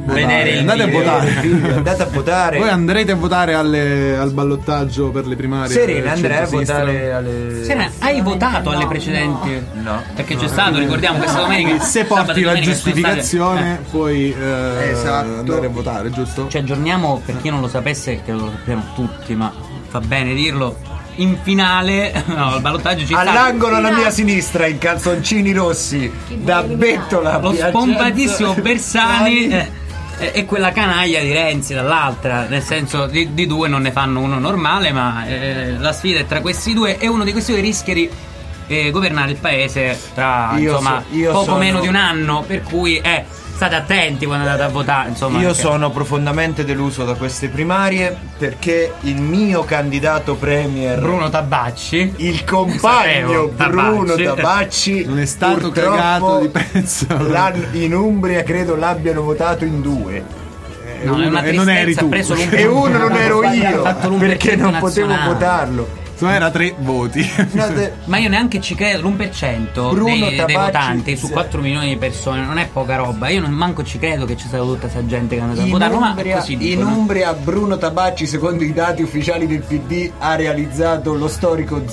vedere il andate a video. votare. Andate a votare. Voi andrete a votare al ballottaggio per le primarie? Serena, andrei a centro-sinistra? votare alle... Serena, hai votato alle precedenti? No. Perché c'è stato, ricordiamo, questa domenica. Se sabato e porti la domenica sono giustificazione puoi Esatto. andare a votare, giusto? Ci aggiorniamo, per chi non lo sapesse, che lo sappiamo tutti, ma fa bene dirlo. In finale, no, il ballottaggio ci sta. All'angolo alla mia sinistra, in calzoncini rossi, da Bettola. Lo Piacenza. spompatissimo Bersani e quella canaglia di Renzi dall'altra, nel senso di due non ne fanno uno normale, ma la sfida è tra questi due e uno di questi due rischia di governare il paese tra Io poco sono- meno di un anno, per cui state attenti quando andate a votare, insomma. Io perché- sono profondamente deluso da queste primarie perché il mio candidato premier Bruno Tabacci, il compagno Sapevo, Bruno Tabacci. Tabacci Non è stato purtroppo cagato di pezzo. in Umbria credo l'abbiano votato in 2 No, è una e non eri tristezza, tu. ha preso l'un- e uno non ero Ha io fatto l'1% perché non potevo nazionale. votarlo. Insomma, era 3 voti. Ma io neanche ci credo, l'1% Bruno dei Tabacci, votanti su sì. 4 milioni di persone non è poca roba. Io non manco ci credo che ci sia tutta questa gente che è andata a votare, ma così In dicono. Umbria Bruno Tabacci, secondo i dati ufficiali del PD, ha realizzato lo storico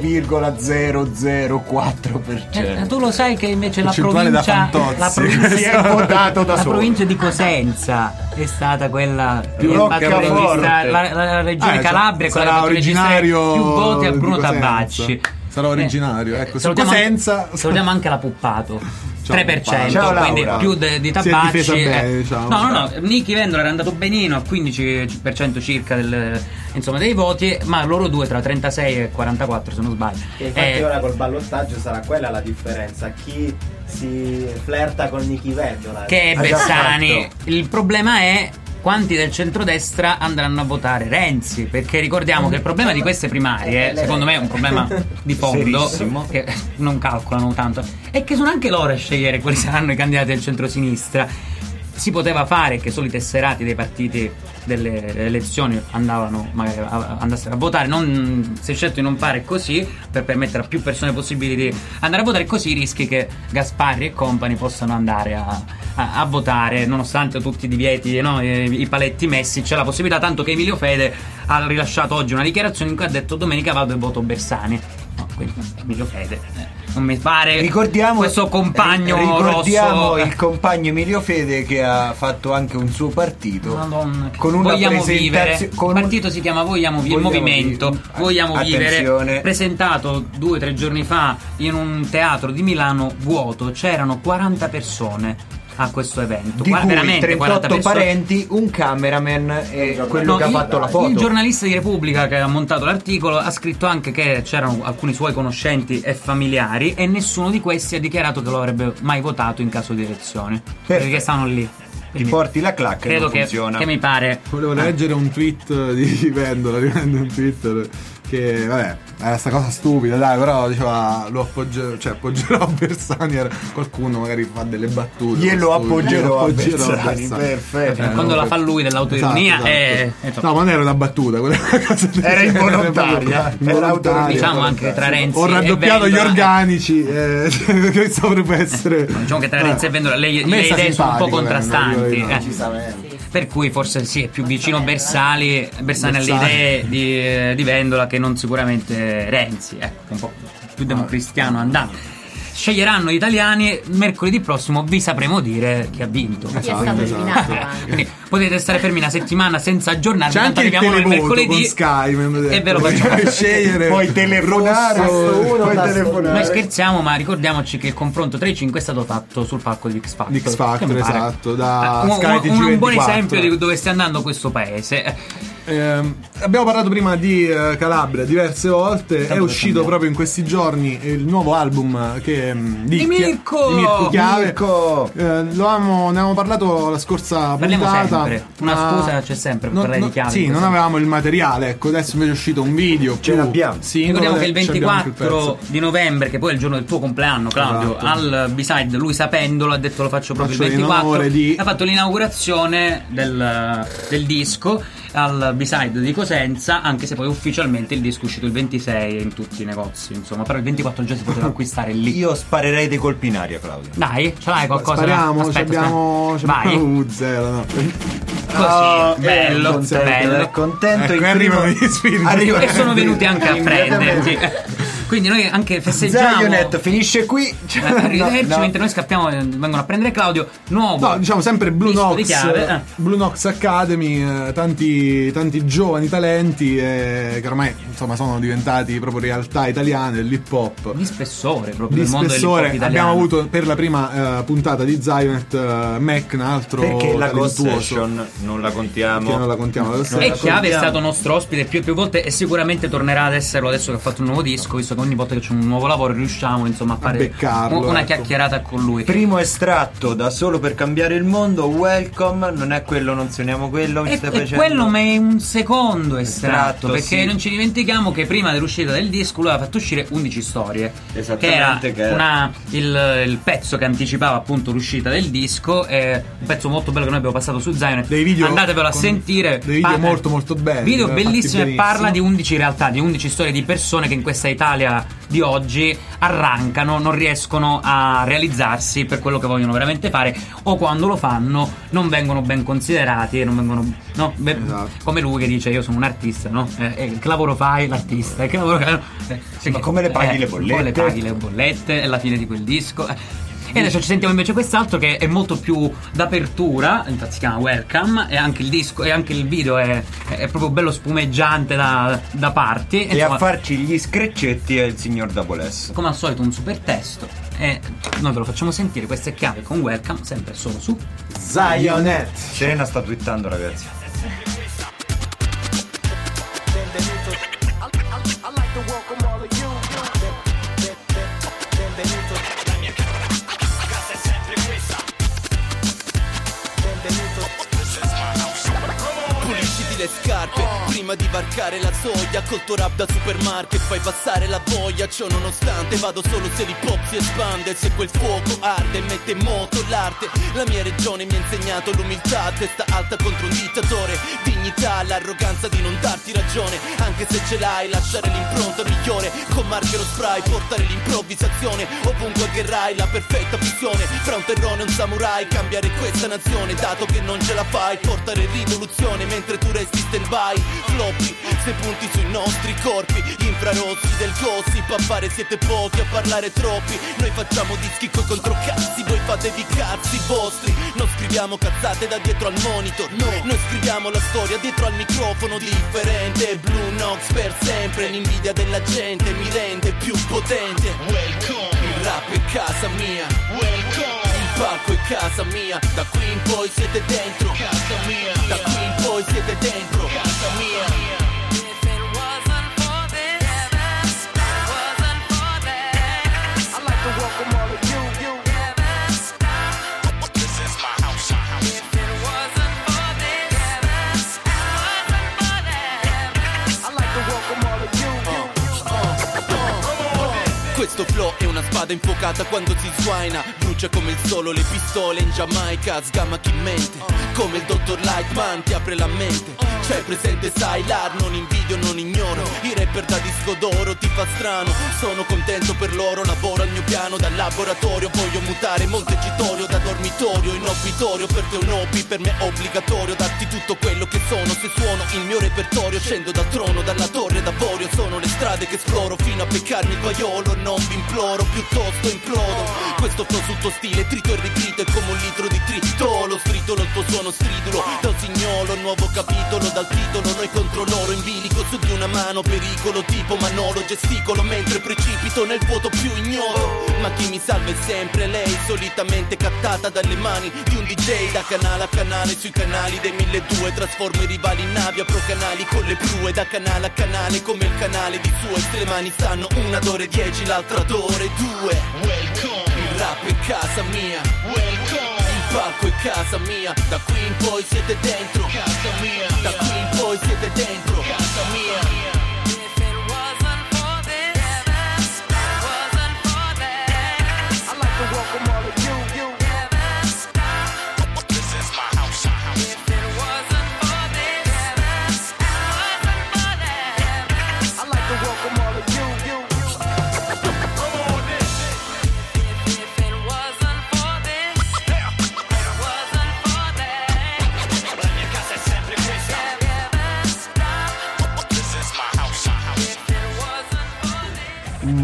0,004%. Tu lo sai che invece la Percentuale da provincia, Fantozzi. la provincia, Si è votato da la solo. provincia di Cosenza è stata quella Più che ha fatto roccaforte. registrare la regione Calabria, quella che sarà ha fatto registrare originario più voti a di Bruno Cosenza. Tabacci. Sarà originario, ecco, su Salutiamo Cosenza. salutiamo anche la Puppato. Ciao, 3%, Ciao, quindi Laura. più di Si è Tabacci. difesa bene, diciamo. No, Nichi Vendola era andato benino, a 15% circa dei voti, ma loro due tra 36 e 44 se non sbaglio. E infatti ora col ballottaggio sarà quella la differenza. Chi si flirta con Nichi Vendola. Che è Ha già Bersani. fatto. Il problema è quanti del centrodestra andranno a votare Renzi, perché ricordiamo che il problema di queste primarie, secondo me è un problema di fondo, Serissimo. che non calcolano tanto, è che sono anche loro a scegliere quali saranno i candidati del centrosinistra. Si poteva fare che solo i tesserati dei partiti delle elezioni andassero a votare, si è scelto di non fare così per permettere a più persone possibili di andare a votare, così rischi che Gasparri e compagni possano andare a votare nonostante tutti i divieti, no, i paletti messi. C'è la possibilità, tanto che Emilio Fede ha rilasciato oggi una dichiarazione in cui ha detto domenica vado e voto Bersani. No, quindi Emilio Fede non mi pare questo compagno ricordiamo rosso. il compagno Emilio Fede che ha fatto anche un suo partito. Madonna. Con una Vogliamo vivere. presentazione con Il partito si chiama Vogliamo Vivere, il movimento Vogliamo Vivere, Attenzione. presentato 2 o 3 giorni fa in un teatro di Milano vuoto. C'erano 40 persone a questo evento, di cui veramente 40 38 persone. parenti, un cameraman e quello No, che ha fatto la foto. Il giornalista di Repubblica che ha montato l'articolo ha scritto anche che c'erano alcuni suoi conoscenti e familiari e nessuno di questi ha dichiarato che lo avrebbe mai votato in caso di elezione, perché stavano lì. Ti porti la clac e Credo non che funziona. mi pare. Volevo leggere un tweet di Vendola, riprendo un tweet che vabbè, era sta cosa stupida, dai, però diceva appoggerò Bersani, qualcuno magari fa delle battute. Glielo appoggerò a Bersani, Bersani, perfetto. Quando la fa lui dell'autoironia esatto. No, ma non era una battuta, quella cosa Era involontaria, era autoironia. Diciamo anche tra Renzi ho raddoppiato e gli Vendola, organici, questo potrebbe essere. diciamo che tra Renzi e Vendola le A me sta idee sono un po' simpatico, contrastanti, Decisamente. per cui forse sì, è più vicino Bersani alle idee di Vendola che non sicuramente Renzi, ecco, un po' più democristiano andante. Sceglieranno gli italiani, mercoledì prossimo vi sapremo dire chi ha vinto. Chi è stato eliminato anche. Quindi potete stare fermi una settimana senza aggiornarvi, C'è tanto anche il arriviamo nel televoto con mercoledì Sky, mi hanno detto. e ve lo facciamo. Puoi scegliere, Puoi telefonare, puoi Noi telefonare. scherziamo, ma ricordiamoci che il confronto 3-5 è stato fatto sul palco di X Factor. Di X Factor, Che mi pare esatto, da un Sky TG24. buon esempio di dove stia andando questo paese. Abbiamo parlato prima di Calabria diverse volte. È uscito proprio in questi giorni il nuovo album di Mirko Chiave. Mirko. Ne avevamo parlato la scorsa Parliamo puntata. sempre. Una scusa c'è sempre per parlare di Chiave. Sì, non avevamo il materiale. Ecco, adesso invece è uscito un video. Ce l'abbiamo. Sì, Ricordiamo che il ce l'abbiamo anche il 24 pezzo. di novembre, che poi è il giorno del tuo compleanno, Claudio, Esatto. al B-Side lui sapendolo ha detto lo faccio proprio Faccio il in 24, onore di- ha fatto l'inaugurazione del disco al B-side di Cosenza, anche se poi ufficialmente il disco è uscito il 26 in tutti i negozi, insomma, però il 24 già si poteva acquistare lì. Io sparerei dei colpi in aria, Claudio. Dai, ce l'hai qualcosa? Spariamo, Aspetta, abbiamo vai. zero, no. Così, bello, Contento. bello. Contento. Ecco, arrivano gli spiriti. E sono venuti anche a prenderti. Quindi noi anche festeggiamo. Zionetto finisce qui. Arrivederci, mentre noi scappiamo, vengono a prendere Claudio. Nuovo. No, diciamo sempre Blue disco di Nox, chiave. Blue Nox Academy, tanti giovani talenti che ormai insomma sono diventati proprio realtà italiane dell'hip hop. Di spessore proprio Di nel mondo dell'hip hop spessore. italiano. Abbiamo avuto per la prima puntata di Zionet Mac, un altro Perché la Ghost talentuoso. Session non la contiamo. Che non la contiamo. E Chiave è stato nostro ospite più volte e sicuramente tornerà ad esserlo adesso che ha fatto un nuovo disco, visto che ogni volta che c'è un nuovo lavoro riusciamo insomma a fare beccarlo, una ecco. chiacchierata con lui. Primo estratto da Solo per cambiare il mondo, Welcome, non è quello, non suoniamo quello che stai È facendo. quello, ma è un secondo estratto, Estratto, perché sì. non ci dimentichiamo che prima dell'uscita del disco lui aveva fatto uscire 11 storie, Esattamente, che era il pezzo che anticipava appunto l'uscita del disco, è un pezzo molto bello che noi abbiamo passato su Zionet. Dei video andatevelo a con sentire, dei video molto belli, video fatti bellissimi, e benissimo. parla di 11 realtà, di 11 storie di persone che in questa Italia di oggi arrancano, non riescono a realizzarsi per quello che vogliono veramente fare, o quando lo fanno non vengono ben considerati e non vengono Esatto. come lui che dice io sono un artista, no? Che lavoro fai l'artista? Che lavoro Ma come le paghi le bollette? Come le paghi le bollette alla fine di quel disco? E adesso ci sentiamo invece quest'altro che è molto più d'apertura, infatti si chiama Welcome, e anche il disco e anche il video è proprio bello spumeggiante da parti. E a farci gli screccetti è il signor Double S. Come al solito un super testo, e noi ve lo facciamo sentire. Questa è Chiave con Welcome, sempre solo su Zionet. Serena sta twittando, ragazzi. Pulisciti le scarpe prima di varcare la soglia, col tuo rap da supermarket fai passare la voglia. Ciò nonostante vado solo se l'hip hop si espande, se quel fuoco arde mette in moto l'arte. La mia regione mi ha insegnato l'umiltà, testa alta contro un dittatore, dignità, l'arroganza di non darti ragione, anche se ce l'hai, lasciare l'impronta migliore, con marchero spray portare l'improvvisazione ovunque agherrai, la perfetta fusione fra un terrone e un samurai, cambiare questa nazione dato che non ce la fai, portare rivoluzione mentre tu resti stand by, floppy se punti sui nostri corpi, gli infrarossi del gossip, a fare siete pochi, a parlare troppi, noi facciamo dischi coi controcazzi, voi fatevi cazzi vostri, non scriviamo cazzate da dietro al monitor, no, noi scriviamo la storia dietro al microfono, differente, Blue Nox per sempre, l'invidia della gente mi rende più potente, welcome, il rap è casa mia, welcome, il palco è casa mia, da qui in poi siete dentro, casa mia, da qui in poi siete dentro, casa mia. Questo flow è una spada infuocata quando si swaina, brucia come il solo le pistole in Giamaica, sgama chi mente, come il dottor Lightman ti apre la mente, c'è presente Sylar, non invidio, non ignoro, i rapper da disco d'oro ti fa strano, sono contento per loro, lavoro al mio piano da laboratorio, voglio mutare Montecitorio da dormitorio in obitorio, per te un hobby, per me è obbligatorio darti tutto quello che sono, se suono il mio repertorio, scendo dal trono, dalla torre d'avorio, sono le strade che esploro fino a beccarmi il vaiolo, non vi imploro, piuttosto implodo. Questo flow sul tuo stile, trito e ritrito, è come un litro di tritolo, stritolo il tuo suono stridulo, da un signolo, nuovo capitolo, dal titolo, noi contro loro, in bilico su di una mano, pericolo tipo Manolo, gesticolo mentre precipito nel vuoto più ignoto, ma chi mi salva è sempre lei, solitamente cattata dalle mani di un DJ, da canale a canale, sui canali dei 1200, trasformo i rivali in navi, apro canali con le prue, da canale a canale, come il canale di Suez, le mani stanno una d'ore 10, l'altra d'ore 2, welcome, il rap è casa mia, welcome, il palco è casa mia, da qui in poi siete dentro, casa mia, da qui in poi siete dentro, casa mia.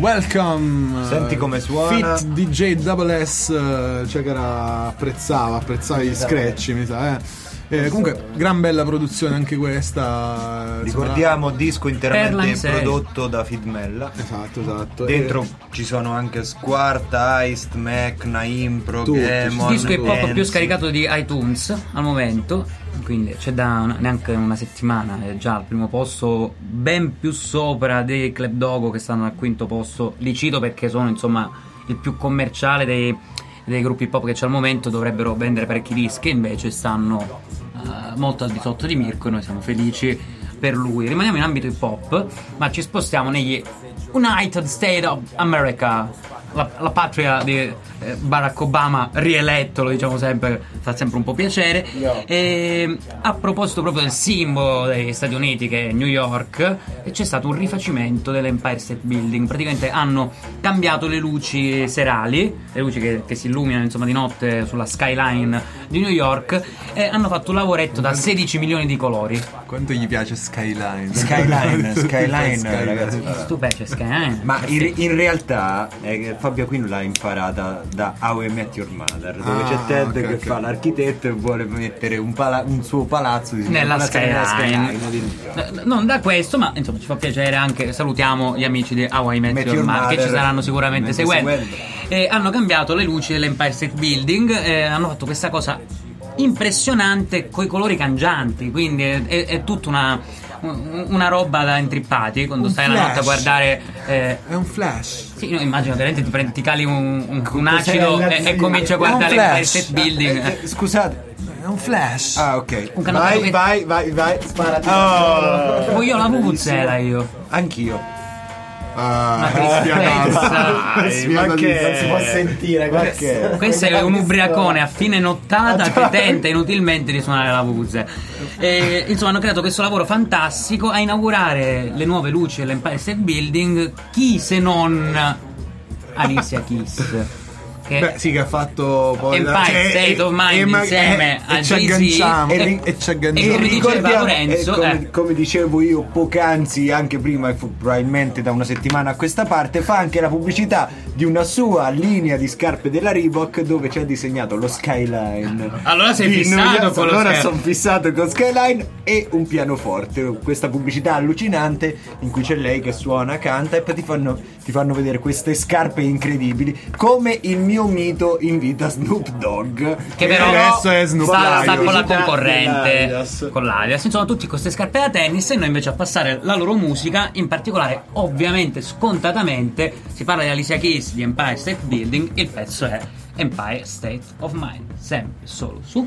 Welcome. Senti come suona. Fit DJ Double S, cioè che apprezzava gli scratch, mi sa, comunque gran bella produzione anche questa. Ricordiamo disco interamente Airline prodotto da Fidmella. Esatto. Dentro ci sono anche Squart, Heist, Mac, Naim, Progemon. Disco hip hop Dance. più scaricato di iTunes al momento, quindi c'è da neanche una settimana, è già al primo posto, ben più sopra dei Club Dogo che stanno al quinto posto. Li cito perché sono insomma il più commerciale dei gruppi hip hop che c'è al momento, dovrebbero vendere parecchi dischi, invece stanno molto al di sotto di Mirko e noi siamo felici per lui. Rimaniamo in ambito hip hop, ma ci spostiamo negli United States of America, la patria di Barack Obama rieletto, lo diciamo sempre, fa sempre un po' piacere. E a proposito proprio del simbolo degli Stati Uniti, che è New York, c'è stato un rifacimento dell'Empire State Building. Praticamente hanno cambiato le luci serali, le luci che si illuminano insomma di notte sulla skyline di New York, e hanno fatto un lavoretto da 16 milioni di colori. Quanto gli piace Skyline, ragazzi. Stupendo Skyline. Ma in realtà Fabio Aquino l'ha imparata da How I Met Your Mother, dove c'è Ted che fa l'architetto e vuole mettere un suo palazzo nella skyline. Non da questo, ma insomma ci fa piacere anche. Salutiamo gli amici di How I Met Your Mother che ci saranno sicuramente seguendo. Hanno cambiato le luci dell'Empire State Building, hanno fatto questa cosa impressionante coi colori cangianti, quindi è tutta una roba da intrippati quando stai la notte a guardare. È un flash. Sì, immagino veramente ti cali un acido e cominci a guardare l'Empire State Building. Scusate, è un flash. Ah, ok. Vai, sparati. Voglio la vuvuzela io. Anch'io. Ma tristezza. Ma che non si può sentire questo è un ubriacone a fine nottata che tenta inutilmente di suonare la vuvuzela. Insomma, hanno creato questo lavoro fantastico. A inaugurare le nuove luci dell'Empire State Building chi se non Alicia Keys, che ha fatto poi Empire State of Mind insieme a Jay-Z, e ci agganciamo. e come diceva Lorenzo, come dicevo io poc'anzi, anche prima, probabilmente da una settimana a questa parte, fa anche la pubblicità di una sua linea di scarpe della Reebok dove c'è disegnato lo skyline. Allora sei fissato con lo Allora sono fissato con skyline e un pianoforte. Questa pubblicità allucinante in cui c'è lei che suona, canta e poi ti fanno vedere queste scarpe incredibili, come il mio mito invita Snoop Dogg, che però adesso è Snoop sta con la Dogg concorrente, con l'Adidas. Insomma, tutti con queste scarpe da tennis, e noi invece a passare la loro musica, in particolare ovviamente scontatamente si parla di Alicia Keys, di Empire State Building. Il pezzo è Empire State of Mind, sempre solo su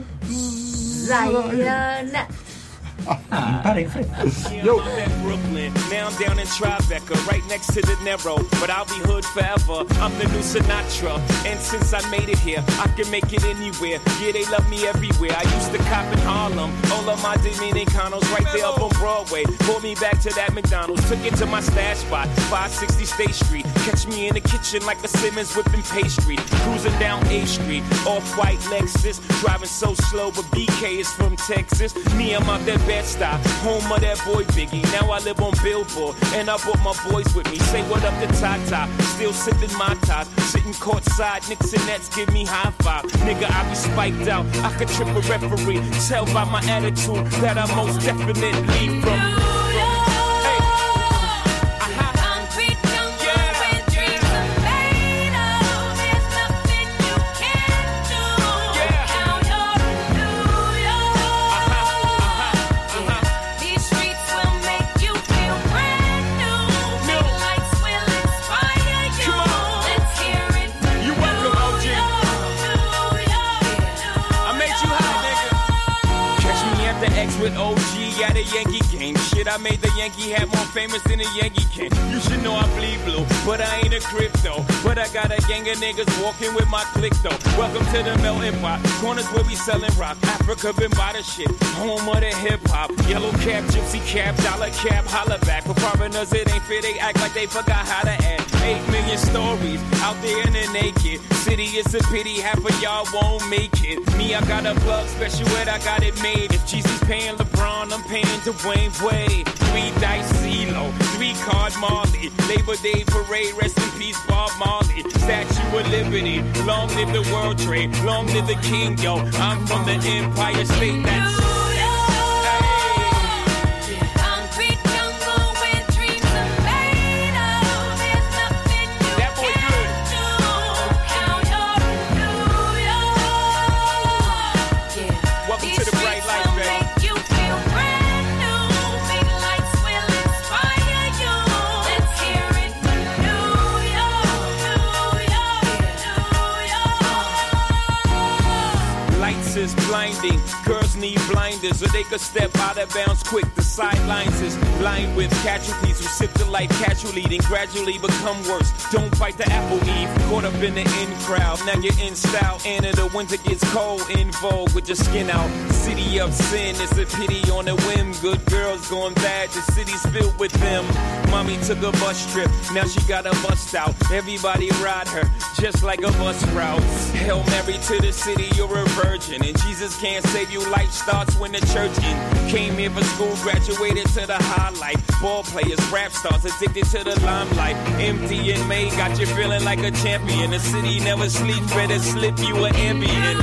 Zion. impara in fretta. Yo, I'm at Brooklyn, now I'm down in Tribeca, right next to the Narrow, but I'll be hood forever. I'm the new Sinatra, and since I made it here, I can make it anywhere. Yeah, they love me everywhere. I used to cop in Harlem, all of my Dominicanos right there up on Broadway. Pulled me back to that McDonald's, took it to my stash spot, 560 State Street. Catch me in the kitchen like a Simmons whipping pastry, cruising down A Street, off-white Lexus, driving so slow, but BK is from Texas. Me, I'm out that Bed-Stuy, home of that boy Biggie. Now I live on Billboard, and I brought my boys with me. Say what up to Tata, still sipping my top, sitting courtside, Knicks and Nets give me high five. Nigga, I be spiked out, I could trip a referee. Tell by my attitude that I most definitely from. With OG at a Yankee game. Shit, I made the Yankee hat more famous than a Yankee can. You should know I bleed blue, but I ain't a crypto. But I got a gang of niggas walking with my click though. Welcome to the melting pot, corners where we selling rock. Africa been by the shit, home of the hip hop. Yellow cap, gypsy cap, dollar cap, holla back. For foreigners it ain't fair, they act like they forgot how to act. 8 million stories out there in the naked city. It's a pity half of y'all won't make it. Me, I got a plug special ed, I got it made. If Jeezy's paying LeBron, I'm paying Dwayne Wade. 3 dice CeeLo, 3 card Marley. Labor Day parade, rest in peace Bob Marley. Statue of Liberty, long live the World Trade, long live the King, yo. I'm from the Empire State, that's blinding. Girls need blinders so they could step out of bounds quick. The sidelines is lined with casualties who sip the life casually, then gradually become worse. Don't fight the apple eve, caught up in the in crowd. Now you're in style, and in the winter gets cold. In vogue with your skin out. City of sin, it's a pity on a whim. Good girls going bad, the city's filled with them. Mommy took a bus trip, now she got a bust out. Everybody ride her, just like a bus route. Hail Mary to the city, you're a virgin. And Jesus can't save you, life starts when the church in. Came here for school, graduated to the highlight. Ball players, rap stars, addicted to the limelight. Empty in May, got you feeling like a champion. The city never sleeps, better slip you an ambient.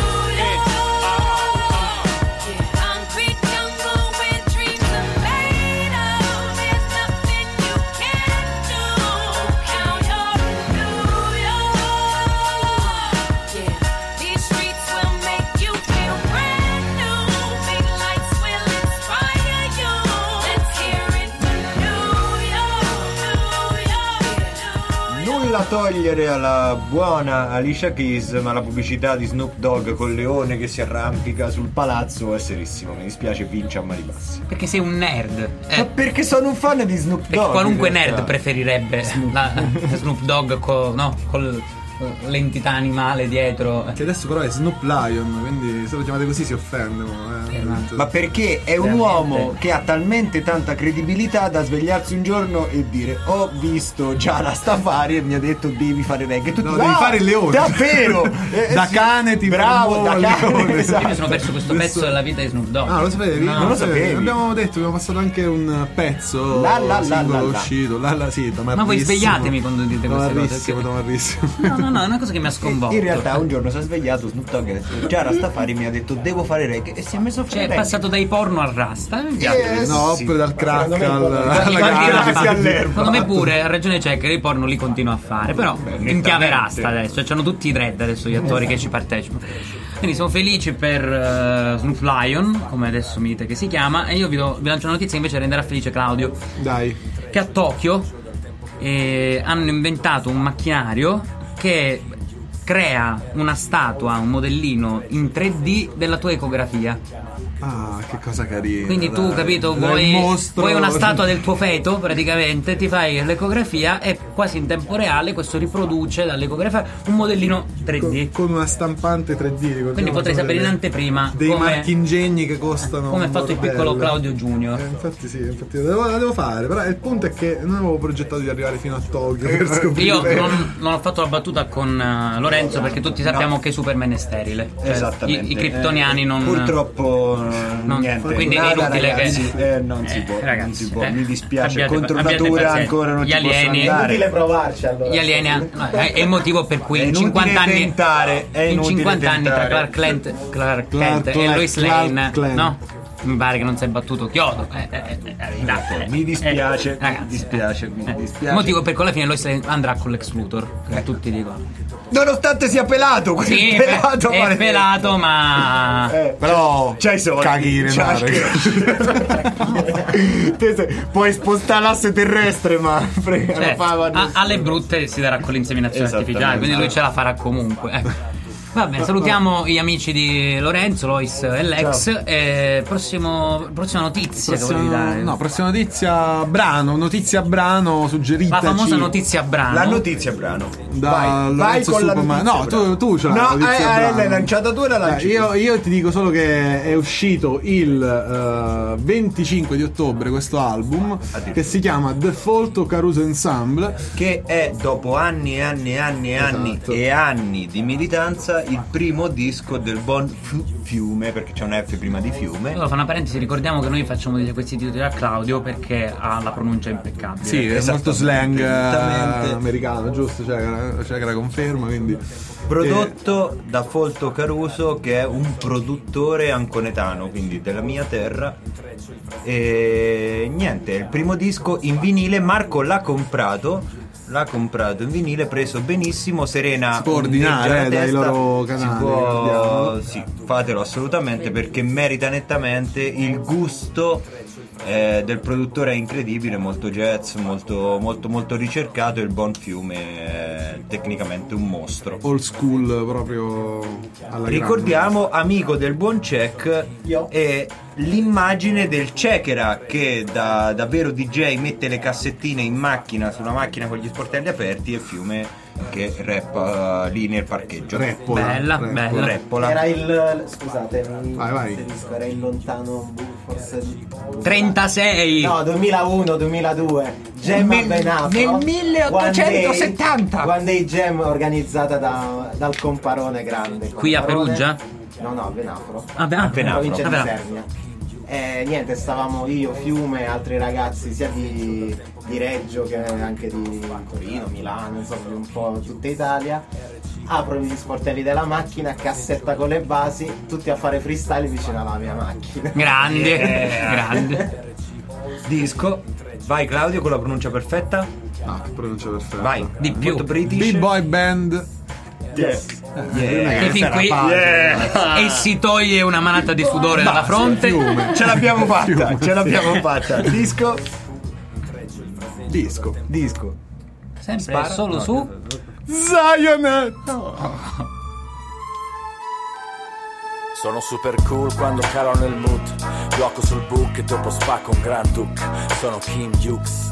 Da togliere alla buona Alicia Keys, ma la pubblicità di Snoop Dogg con Leone che si arrampica sul palazzo è serissimo. Mi dispiace, vince a mani basse. Perché sei un nerd. Ma perché sono un fan di Snoop Dogg? Perché qualunque nerd preferirebbe Snoop Dogg con l'entità animale dietro. Che adesso però è Snoop Lion, quindi se lo chiamate così si offende. Ma perché è un uomo che ha talmente tanta credibilità da svegliarsi un giorno e dire: ho visto già la Stafari e mi ha detto devi fare reggae. No, devi fare il leone. Davvero? Da cane ti bravo, da cane. Esatto. Io mi sono perso questo pezzo della vita di Snoop Dogg. Ah, lo sapevi? No, non lo sapevi. Abbiamo detto, abbiamo passato anche un pezzo singolo uscito. Sì, ma voi svegliatemi quando dite queste cose. Tamarrissimo. No, è una cosa che mi ha sconvolto. In realtà un giorno si è svegliato Snoop Dogg e ha detto già Rastafari mi ha detto devo fare reggae e si è messo a fare reggae. È passato dai porno al rasta. No, sì. oppure dal crack Secondo me pure, ha ragione Cecca, il porno li continua a fare. Però in chiave rasta adesso, cioè c'hanno tutti i dread adesso gli attori che ci partecipano. Quindi siamo felici per Snoop Lion, come adesso mi dite che si chiama. E io vi lancio una notizia che invece renderà felice Claudio. Dai. Che a Tokyo hanno inventato un macchinario che crea una statua, un modellino in 3D della tua ecografia. Ah, che cosa carina. Quindi tu, capito, vuoi una statua del tuo feto, praticamente, ti fai l'ecografia e quasi in tempo reale questo riproduce dall'ecografia un modellino 3D. Con una stampante 3D. Quindi potrei sapere in anteprima dei marchingegni che costano. Come ha fatto il piccolo Claudio Junior. Infatti la devo fare. Però il punto è che non avevo progettato di arrivare fino a Tokyo per scoprire. Io non ho fatto la battuta con Lorenzo perché tutti sappiamo che Superman è sterile. Cioè, esattamente. I kryptoniani non. Purtroppo. Niente, quindi è inutile ragazzi, che non si può, ragazzi, non si può, mi dispiace, abbiate contro natura ancora non gli ci alieni, posso andare. È inutile provarci allora. Gli alieni è il motivo per cui in 50 anni in 50 anni tra Clark Kent e Lois Lane, no? Mi pare che non si è battuto chiodo. Mi dispiace, mi dispiace. Il motivo per cui alla fine Lois Lane andrà con Lex Luthor, come tutti dicono. Nonostante sia pelato, sì, è pelato, ma però c'hai i soldi. Caghi puoi spostare l'asse terrestre, ma alle brutte si darà con l'inseminazione artificiale, quindi lui ce la farà comunque. Va bene, salutiamo gli amici di Lorenzo, Lois e Lex. Prossima notizia che volevi dare? No, prossima notizia brano suggeritaci. La famosa notizia brano. La notizia brano. Vai con la notizia. No, tu ce l'hai. No, l'hai lanciata tu e la lanci. Io ti dico solo che è uscito il 25 di ottobre questo album che si chiama The Fault Caruso Ensemble, che è dopo anni e anni e anni e anni e anni di militanza Terra, il primo disco del buon Fiume, perché c'è una F prima di Fiume. Allora, fa una parentesi, ricordiamo che noi facciamo dire questi titoli a Claudio perché ha la pronuncia impeccabile. Sì, è molto slang Esattamente. americano, giusto? C'è che la conferma, quindi. Prodotto da Folto Caruso, che è un produttore anconetano, quindi della mia terra. E niente, il primo disco in vinile. Marco l'ha comprato in vinile, preso benissimo. Serena, si può ordinare dai loro canali, sì, fatelo assolutamente, perché merita nettamente. Il gusto del produttore è incredibile, molto jazz, molto, molto, molto ricercato. Il buon Fiume è tecnicamente un mostro, old school proprio alla ricordiamo grande. Amico del buon Check e l'immagine del Checkera che da vero DJ mette le cassettine in macchina, su una macchina con gli sportelli aperti, e Fiume che rappa lì nel parcheggio. Bella. Rappola. Era il, scusate, vai. Disco era il lontano, forse 36. No, 2001-2002. Gemma Benafro nel 1870. One Day Jam organizzata dal Comparone Grande. Qui a Perugia? No, a Benafro. Provincia di Sernia. Niente, stavamo io, Fiume, altri ragazzi sia di Reggio che anche di Torino, Milano, insomma di un po' tutta Italia. Apro gli sportelli della macchina, cassetta con le basi, tutti a fare freestyle vicino alla mia macchina. Grande. Disco. Vai Claudio con la pronuncia perfetta. Che pronuncia perfetta. Vai, di più. Molto British. B-Boy Band. Yes. Che fin qui e si toglie una manata di sudore dalla fronte. Fiume. Ce l'abbiamo fatta. Disco. Sempre Spara. solo su Zionet. Sono super cool quando calo nel mood. Blocco sul book e dopo spacco un Grand Duke. Sono Kim Hughes,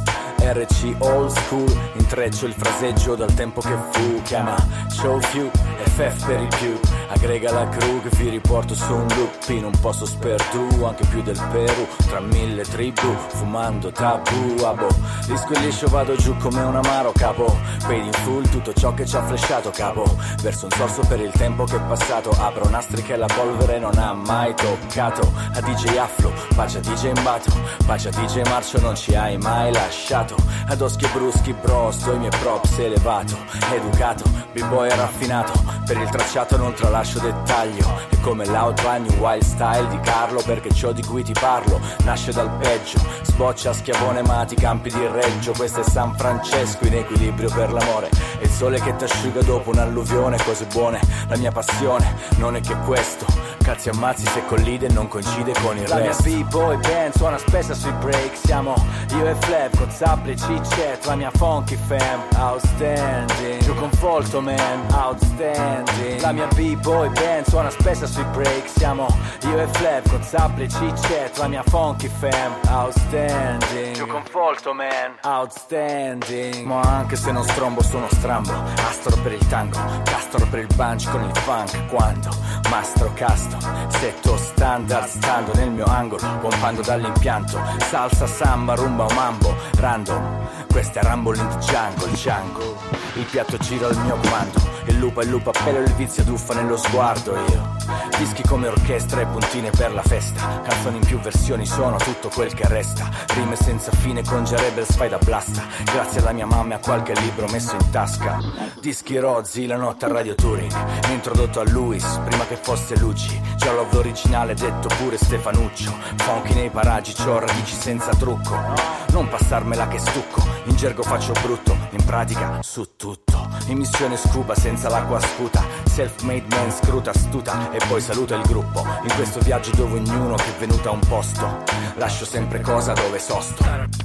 RC old school. Intreccio il fraseggio dal tempo che fu. Chiama show few, FF per i più. Aggrega la crew che vi riporto su un loop in un posto sperdu, anche più del Perù, tra 1000 tribù, fumando tabù, abo. Disco e liscio vado giù come un amaro capo. Paid in full tutto ciò che ci ha flashato capo. Verso un sorso per il tempo che è passato. Apro nastri che la polvere non ha mai toccato. A DJ Afflo, pace a DJ Mbato, pace a DJ Marcio, non ci hai mai lasciato. Ad Oschi e Bruschi bro, sto i miei props elevato. Educato, b-boy raffinato. Per il tracciato non tralascio dettaglio. È come l'outline wild style di Carlo, perché ciò di cui ti parlo nasce dal peggio. Sboccia schiavone ma ti campi di Reggio. Questo è San Francesco in equilibrio per l'amore. È il sole che t'asciuga dopo un'alluvione. Cose buone, la mia passione non è che questo. Cazzi ammazzi se collide e non coincide con il resto. La mia b-boy band suona spessa sui break. Siamo io e Flap con Zapple e Cicet. La mia funky fam, outstanding. Giù con Folto man, outstanding. La mia b-boy band suona spessa sui break. Siamo io e Flap con Zapple e Cicet. La mia funky fam, outstanding. Giù con Folto man, outstanding. Ma anche se non strombo sono strambo. Astro per il tango, Castro per il bunch con il funk. Quando mastro casto, setto standard, stando nel mio angolo, pompando dall'impianto. Salsa, samba, rumba o mambo, random. Questa è Rumble in the Jungle, Django. Il piatto gira al mio comando. Il lupo pelo il vizio duffa nello sguardo. Io dischi come orchestra e puntine per la festa. Canzoni in più versioni sono tutto quel che resta. Rime senza fine con Rebels fai da blasta. Grazie alla mia mamma e a qualche libro messo in tasca. Dischi rozzi la notte a Radio Touring. Introdotto a Luis prima che fosse Luci. C'ho love originale detto pure Stefanuccio. Funky nei paraggi, c'ho radici senza trucco. Non passarmela che stucco. In gergo faccio brutto, in pratica su tutto. In missione scuba senza l'acqua sputa. Self-made man scruta astuta. E poi saluta il gruppo. In questo viaggio dove ognuno che è venuto a un posto. Lascio sempre cosa dove sosto.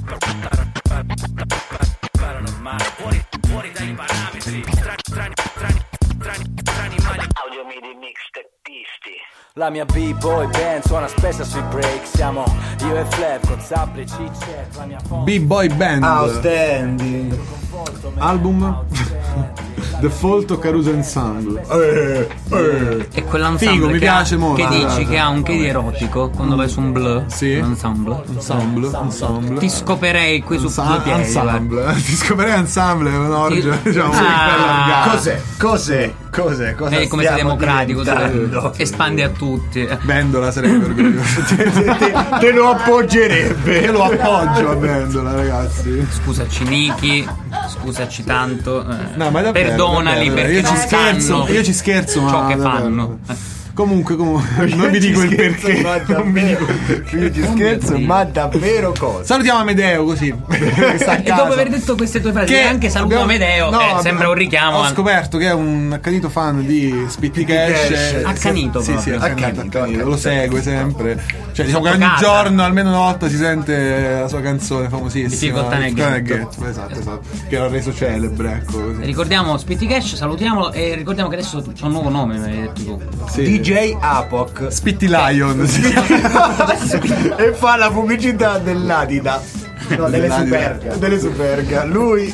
Fuori dai parametri. Audio midi mix teppisti. La mia b-boy band suona spessa sui break. Siamo io e Flap con Zapple e Cicet. La mia B-boy band outstanding. Album The Folto Caruso Ensemble. E quell'ensemble figo, mi piace molto. Che dici che ha un che di erotico quando vai su un blu. Sì. Ensemble. Ti scoperei qui su due piedi. Ensemble. Ti scoperei ensemble, è un'orgia, diciamo, Cos'è? Cos'è? Cosa Come sei stiamo democratico, diventando? espandi a tutti. Vendola sarebbe orgoglioso. Te lo appoggerebbe. Te lo appoggio a Vendola, ragazzi. Scusaci Niki, scusaci tanto. No, ma davvero, perdonali davvero, perché non sanno io ci scherzo, ma ciò che davvero. fanno. Comunque, non vi dico il perché. Non vi dico il perché. Io ci scherzo, ma davvero cosa? Salutiamo Amedeo così. E dopo aver detto queste tue frasi, anche saluto Amedeo, sembra un richiamo. Ho scoperto che è un accanito fan di Spitty Cash. Accanito, sì, proprio. accanito. Lo segue sempre. Cioè, diciamo che ogni giorno, almeno una volta, si sente la sua canzone famosissima. Difficoltà nel ghetto. Esatto. Che l'ha reso celebre, ecco. Così. Ricordiamo Spitty Cash, salutiamolo e ricordiamo che adesso c'è un nuovo nome, mi hai detto tu. Sì. DJ Apoc Spitty Lion e fa la pubblicità dell'Adida. No, delle Superga. Lui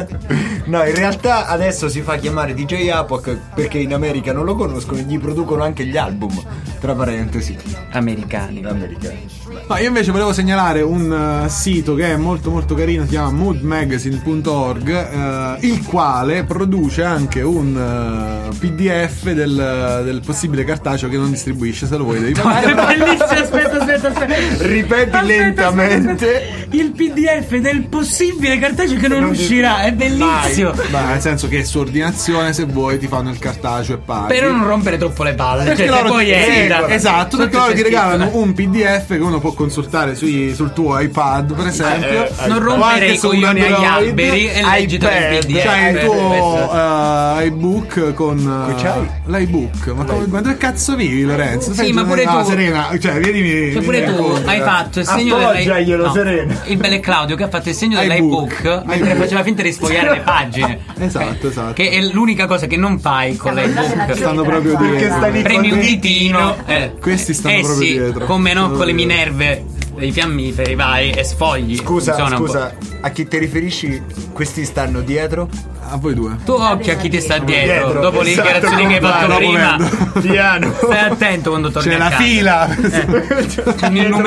no, in realtà adesso si fa chiamare DJ Apoc perché in America non lo conoscono e gli producono anche gli album, tra parentesi, americani. No, io invece volevo segnalare un sito che è molto molto carino, si chiama moodmagazine.org, il quale produce anche un PDF del possibile cartaceo che non distribuisce, se lo vuoi devi pagare. È bellissimo, aspetta. Ripeti lentamente. Il PDF del possibile cartaceo che non uscirà, è bellissimo. Beh, nel senso che su ordinazione, se vuoi, ti fanno il cartaceo e paghi. Però non rompere troppo le palle, perché cioè, loro poi esatto, perché loro ti regalano un PDF che uno può consultare sul tuo iPad, per esempio. Non rompere i coglioni agli alberi e leggiti il PDF. C'hai il tuo iBook con l'iBook. Ma quanto cazzo vivi, Lorenzo? Sì, ma pure tu, Serena, cioè vieni. Cioè pure tu hai fatto il segno appoggiaglielo, Serena. Il bello è Claudio che ha fatto il segno dell'iBook mentre faceva finta di sfogliare le pagine. Esatto. Che è l'unica cosa che non fai con l'iBook. Stanno proprio dietro. Premi un ditino. Questi stanno proprio dietro. Come no, con le Minerve dei fiammiferi vai e sfogli. Scusa, a chi ti riferisci? Questi stanno dietro? A voi due. Tu occhio a chi ti sta dietro. Dopo le dichiarazioni che hai fatto prima. Piano. Stai attento quando torni c'è a la casa. Fila. C'è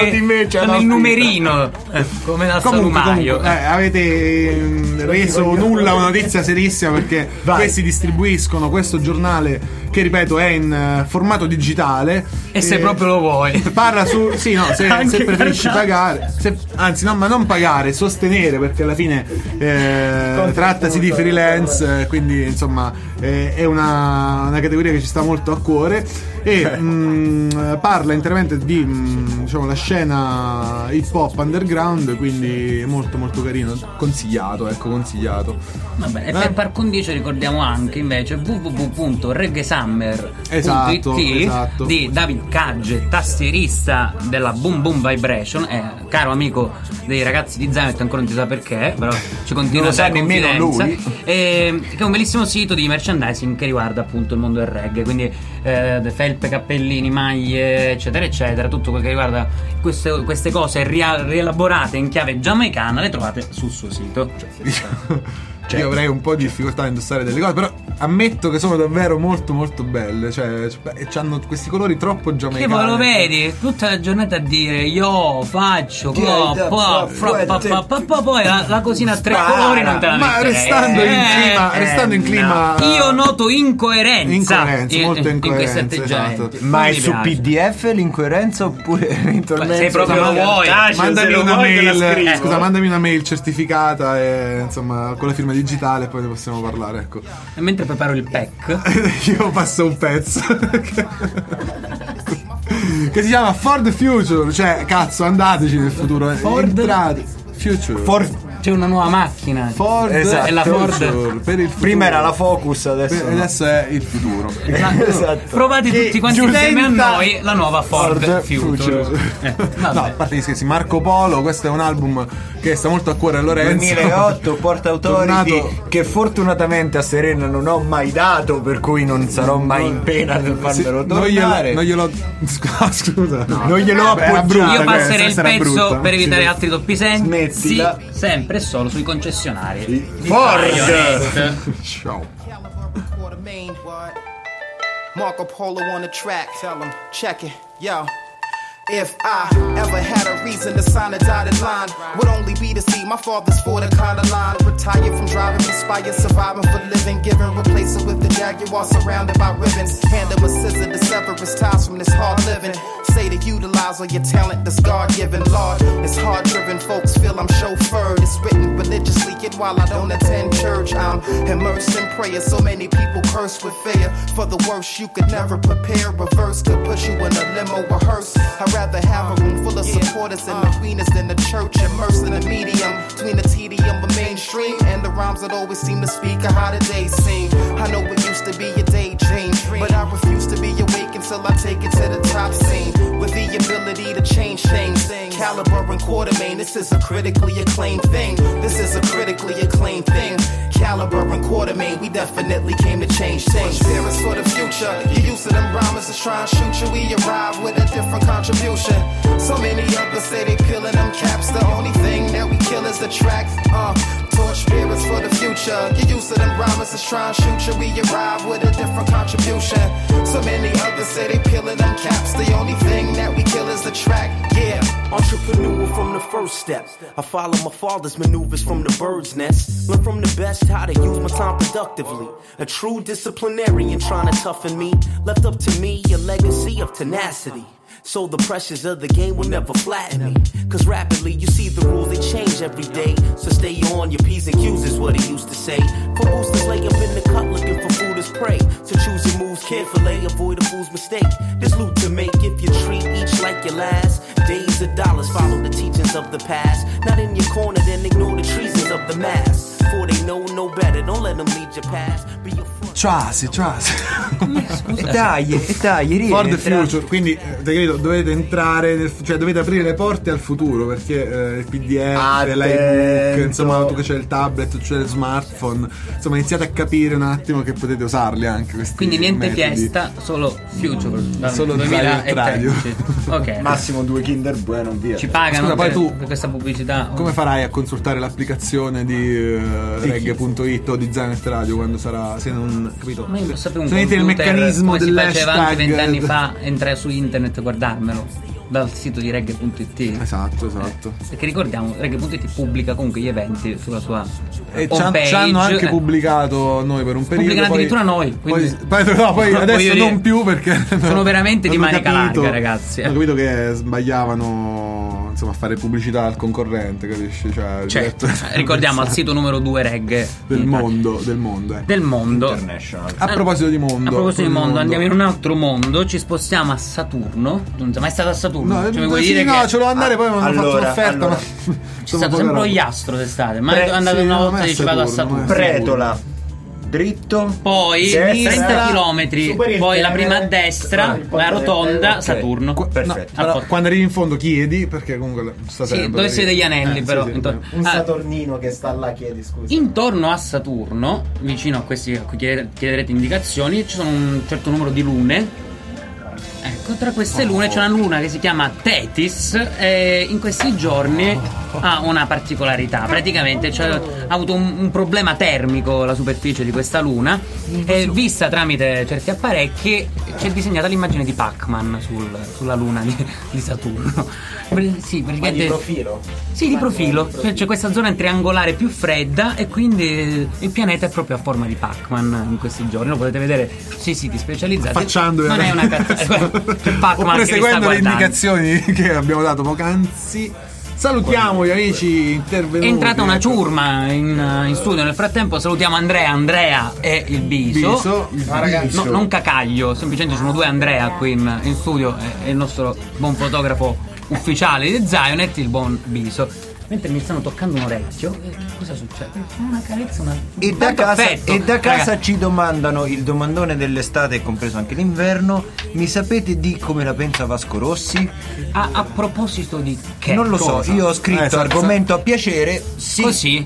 il numerino. Come dal salumaio. Avete reso nulla una notizia serissima, perché questi distribuiscono questo giornale che, ripeto, è in formato digitale. E se proprio lo vuoi. Parla su. Sì, no, se preferisci pagare. Anzi, no, ma non pagare, sostenere, perché alla fine trattasi di freelance, quindi insomma è una categoria che ci sta molto a cuore. E parla interamente di diciamo la scena hip hop underground, quindi è molto molto carino, consigliato. Va bene, e per par condicio ricordiamo anche invece www.reggaesummer.it di David Cagge, tastierista della Boom Boom Vibration, caro amico dei ragazzi di Zamet, ancora non si sa perché, però ci continua a dare confidenza, che è un bellissimo sito di merchandising che riguarda appunto il mondo del reggae, quindi felpe, cappellini, maglie, eccetera eccetera, tutto quello che riguarda queste cose rielaborate in chiave giamaicana le trovate sul suo sito. Io avrei un po' di difficoltà a indossare delle cose, però ammetto che sono davvero molto molto belle, cioè hanno questi colori troppo giamaicani. Che poi lo vedi tutta la giornata a dire io faccio poi la cosina a tre colori non te la ma restando in clima io noto incoerenza molto in questi atteggiamenti, esatto. Ma è su PDF l'incoerenza oppure eventualmente se proprio lo vuoi mandami una mail, scusa, mandami una mail certificata e insomma con la firma digitale, poi ne possiamo parlare, ecco. E mentre preparo il pack io passo un pezzo che si chiama For the Future, cioè cazzo, andateci nel futuro, entrate Future. C'è una nuova macchina Ford, esatto. È la Ford per il prima era la Focus, adesso è il futuro. Esatto. Provate tutti quanti insieme a noi la nuova Ford Future. No, a parte gli scherzi, Marco Polo, questo è un album che sta molto a cuore a Lorenzo. 2008, Port Authority, che fortunatamente a Serena non ho mai dato, per cui non sarò mai in pena nel farmelo tornare. Non glielo scusa. Non glielo appoggiato. Io passerei il pezzo per evitare altri doppi sensi. Smettila. Sempre e solo sui concessionari. Ford. Ciao. Marco Polo on the track. Tell him, check it, yo. If I ever had a reason to sign a dotted line, would only be to see my father's for the kind of line. Retired from driving, inspired, surviving for living, given, replace it with the Jaguar surrounded by ribbons. Hand him a scissor to sever his ties from this hard living. Say to utilize all your talent that's God-given. Lord, it's hard-driven folks feel I'm chauffeured. It's written religiously, yet while I don't attend church, I'm immersed in prayer. So many people curse with fear. For the worst you could never prepare. Reverse could push you in a limo rehearse. I'd rather have a room full of supporters and arenas than the church, immersed in a medium between the tedium of mainstream and the rhymes that always seem to speak of how the days seem. I know it used to be a daydream, but I refuse to be awake until I take it to the top scene. With the ability to change things, Caliber and Quartermain, this is a critically acclaimed thing. This is a critically acclaimed thing. Caliber and Quartermain, we definitely came to change things. Spirits for the future, you used to them rhymers to try and shoot you. We arrive with a different contribution. So many others say they peeling them caps. The only thing that we kill is the track. Torch spirits for the future. You used to them rhymers to try and shoot you. We arrive with a different contribution. So many others say they peeling them caps. The only thing that we kill is the track. Yeah. Entrepreneur from the first step. I follow my father's maneuvers from the bird's nest. Learn from the best how to use my time productively. A true disciplinarian trying to toughen me. Left up to me a legacy of tenacity. So the pressures of the game will never flatten me. Cause rapidly you see the rules, they change every day. So stay on your P's and Q's is what he used to say. For boosters lay up in the cut looking for food as prey. So choose your moves carefully, avoid a fool's mistake. There's loot to make if you treat each like your last. Days of dollars follow the teachings of the past. Not in your corner then ignore the treasons of the mass. For they know no better, don't let them lead your past. Be your front. Trasi. E dai, For the future, quindi dovete entrare, cioè dovete aprire le porte al futuro, perché il PDF, l'iBook, insomma, tu che c'è il tablet, c'è il smartphone, insomma iniziate a capire un attimo che potete usarli anche questi. Quindi niente metodi. Fiesta, solo Future, solo 2013. Ok. Massimo 2 Kinder Bueno, via. Ci pagano. Scusa, poi tu per questa pubblicità. Come farai a consultare l'applicazione di reggae.it o di Zanet Radio quando sarà, se non capito? Ma io non sapevo se avete il meccanismo come si faceva anche 20 anni dell'hashtag fa, entrare su internet e guardarmelo dal sito di reggae.it. Esatto. Perché ricordiamo, reggae.it pubblica comunque gli eventi sulla sua e homepage. ci hanno anche pubblicato noi per un periodo. Pubblicano addirittura noi. Poi adesso non più, perché sono veramente di manica larga, ragazzi. Ho capito che sbagliavano, insomma, a fare pubblicità al concorrente, capisci? Ricordiamo al sito numero 2 reggae del mondo International. A proposito di mondo, andiamo in un altro mondo, ci spostiamo a Saturno. Non sei mai stato a Saturno? No, ce lo devo andare, poi mi hanno fatto l'offerta. Ma c'è stato sempre lo Iastro d'estate. Ma è andato una volta e dice vado a Saturno. Pretola, dritto, poi 30 km, poi la prima a destra, la rotonda, Saturno. Perfetto. No, quando arrivi in fondo chiedi, perché comunque sta sempre. Dove siete gli anelli, però. Un Saturnino che sta là, chiedi scusa. Intorno a Saturno, vicino a questi a cui chiederete indicazioni, ci sono un certo numero di lune. Ecco, tra queste lune c'è una luna che si chiama Tethys e in questi giorni ha una particolarità. Praticamente ha avuto un problema termico la superficie di questa luna e vista tramite certi apparecchi c'è disegnata l'immagine di Pac-Man sulla luna di Saturno. Sì, praticamente. Ma di profilo? Sì, di profilo. C'è questa zona triangolare più fredda e quindi il pianeta è proprio a forma di Pac-Man in questi giorni. Lo potete vedere sui siti specializzati. Facciando non è una cazzata. Oppure seguendo le indicazioni che abbiamo dato poc'anzi. Salutiamo gli amici intervenuti. È entrata una ciurma in studio. Nel frattempo salutiamo Andrea e il Biso. No, non Cacaglio, semplicemente sono due Andrea qui in studio e il nostro buon fotografo ufficiale di Zionet, il buon Biso. Mentre mi stanno toccando un orecchio, cosa succede? Una carezza, e da casa ci domandano il domandone dell'estate, compreso anche l'inverno. Mi sapete di come la pensa Vasco Rossi? A proposito di che? Non lo so, io ho scritto argomento a piacere. Sì. Così.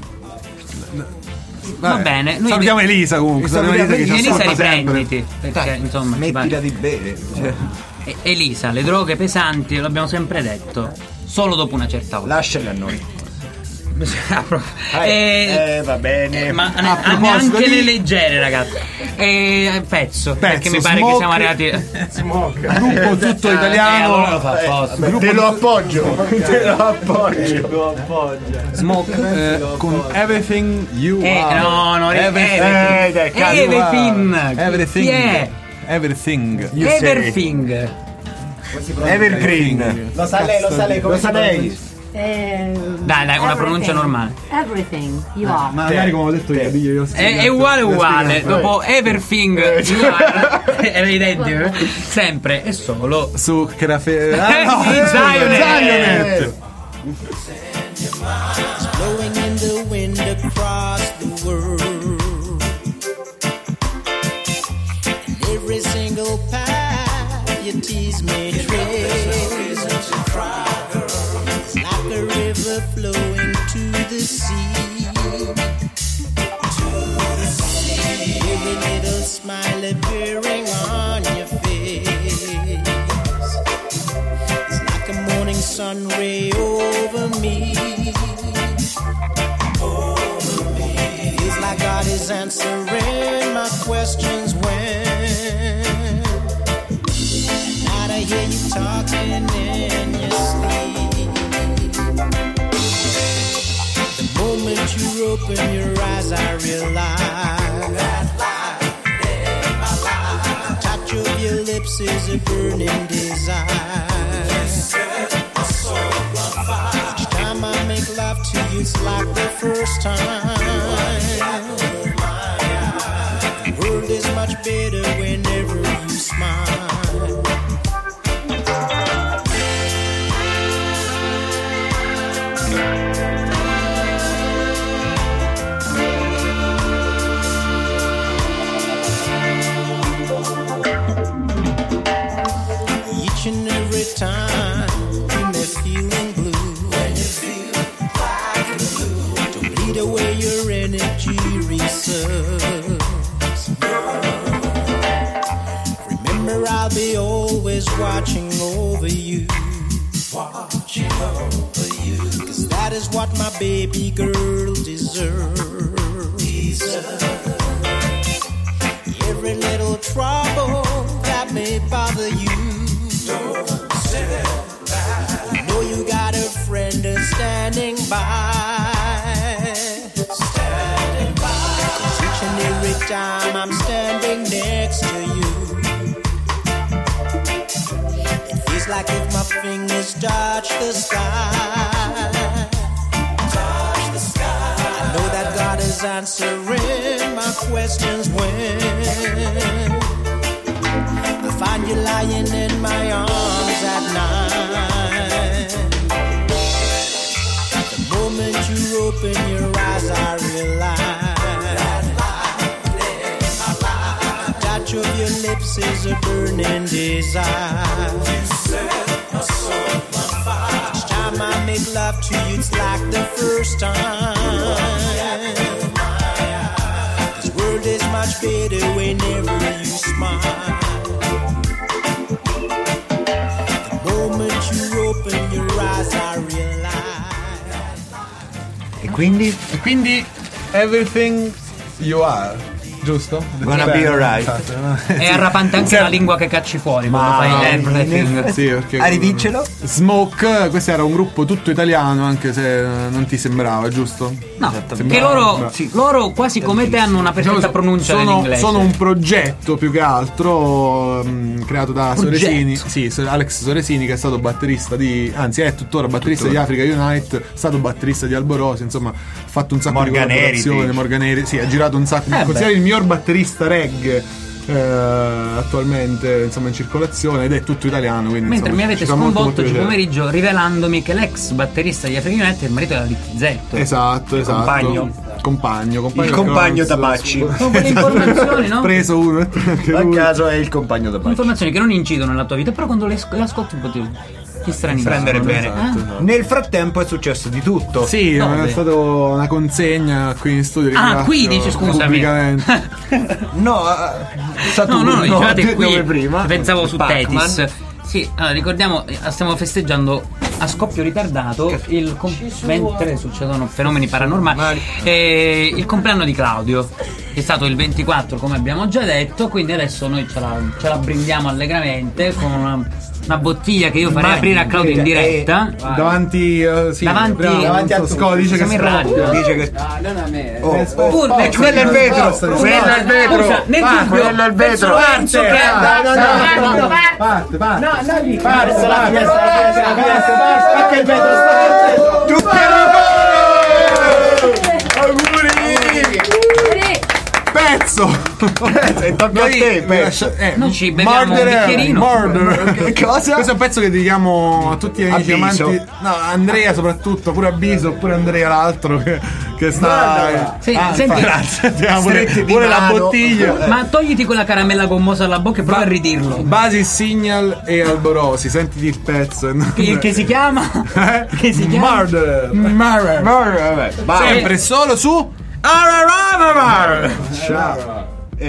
Va bene. Noi salutiamo Elisa comunque. Elisa riprenditi. Perché insomma. Mettila di bere. Elisa, le droghe pesanti, l'abbiamo sempre detto. Solo dopo una certa ora. Lasciale a noi. Va bene. Ma proposito neanche di- le leggere, ragazzi. Pezzo, perché mi pare Smoke. che siamo arrivati. Gruppo tutto italiano. Allora lo fa apposta. Te lo appoggio. Smoke. Con Everything You Are. No, Everything. dai, calma. Everything. Chi è? Everything. Everything. Evergreen. Lo sa lei, come Lo sa si lei. Dai, una pronuncia normale. Everything you are. Magari come ho detto io, diglielo È uguale. Dopo Everything era identico. Sempre e solo su Crafe. Zionet. Blowing in the wind across the world. And every single path you tease me trace. It's like a river flowing to the sea. Every little smile appearing on your face. It's like a morning sun ray over me. Feels like God is answering my questions when at night I hear you talking in your sleep. The moment you open your eyes, I realize that life in my life. The touch of your lips is a burning desire. Each time I make love to you, it's like the first time. The world is much better whenever you smile. Each and every time you may feeling blue. When you feel black and blue, don't bleed away your energy reserves. Remember, I'll be always watching over you. Watching over you, 'cause that is what my baby girl deserves. Every little trouble that may bother you, don't stand back. You know you got a friend standing by. Standing by. 'Cause each and every time I'm standing next to you, it feels like if my fingers touch the sky. Touch the sky. I know that God is answering my questions when I find you lying in my arms at night. The moment you open your eyes, I realize the touch of your lips is a burning desire. Each time I make love to you, it's like the first time. This world is much better whenever you smile. The moment you open your eyes, I realize. E quindi? Everything You Are. Giusto? Gonna be alright. È arrapante anche la lingua che cacci fuori quando fai Everything. Sì, perché Ridiccelo. Smoke, questo era un gruppo tutto italiano, anche se non ti sembrava, giusto? No, che loro quasi come te hanno una perfetta pronuncia dell'inglese. Sono un progetto più che altro creato da Soresini, sì, Alex Soresini, che è stato batterista anzi è tuttora batterista di Africa Unite, è stato batterista di Alborosi, insomma ha fatto un sacco di collaborazioni. Morganeri, sì, ha girato un sacco. Considerato il miglior batterista reggae attualmente, insomma, in circolazione, ed è tutto italiano, quindi, mentre insomma, mi avete sconvolto oggi pomeriggio rivelandomi che l'ex batterista di Africa Unite è il marito della Littizetto. Esatto. Compagno. Il compagno Tabacci. Sono quelle informazioni, no? Preso uno. A caso è il compagno Tabacci. Informazioni che non incidono nella tua vita, però quando le ascolti un po' ti strani. Prendere bene. Esatto. Nel frattempo è successo di tutto. Sì, è stata una consegna qui in studio. Qui dici, scusami. No, Saturno, dicevate qui. Prima. Pensavo su Pac-Man. Tetis. Sì, allora, ricordiamo, stiamo festeggiando a scoppio ritardato mentre succedono fenomeni paranormali, il compleanno di Claudio è stato il 24, come abbiamo già detto, quindi adesso noi ce la brindiamo allegramente con una bottiglia che io farei aprire a Claudio in diretta. Davanti al Scolo dice che siamo in radio. Dice che non a me. quello è il vetro. Quello è il vetro. Scusa, nel quello dubbio, è il vetro. penso che Parte. Perso la finestra, spacca il vetro, Tutti auguri! Pezzo! Tocca a te, pezzo. Noi ci beviamo un bicchierino. Murder. Cosa? Questo è un pezzo che dedichiamo a tutti gli amici Biso. amanti. No, Andrea soprattutto, pure a Biso, oppure Andrea l'altro che sta. Sì, senti, grazie. stretti di Pure la mano. bottiglia. ma togliti quella caramella gommosa alla bocca e prova a ridirlo. Basis Signal e Alborosi, sentiti il pezzo. Che si chiama? Che si chiama? Murder. Vabbè, Sempre solo su ciao.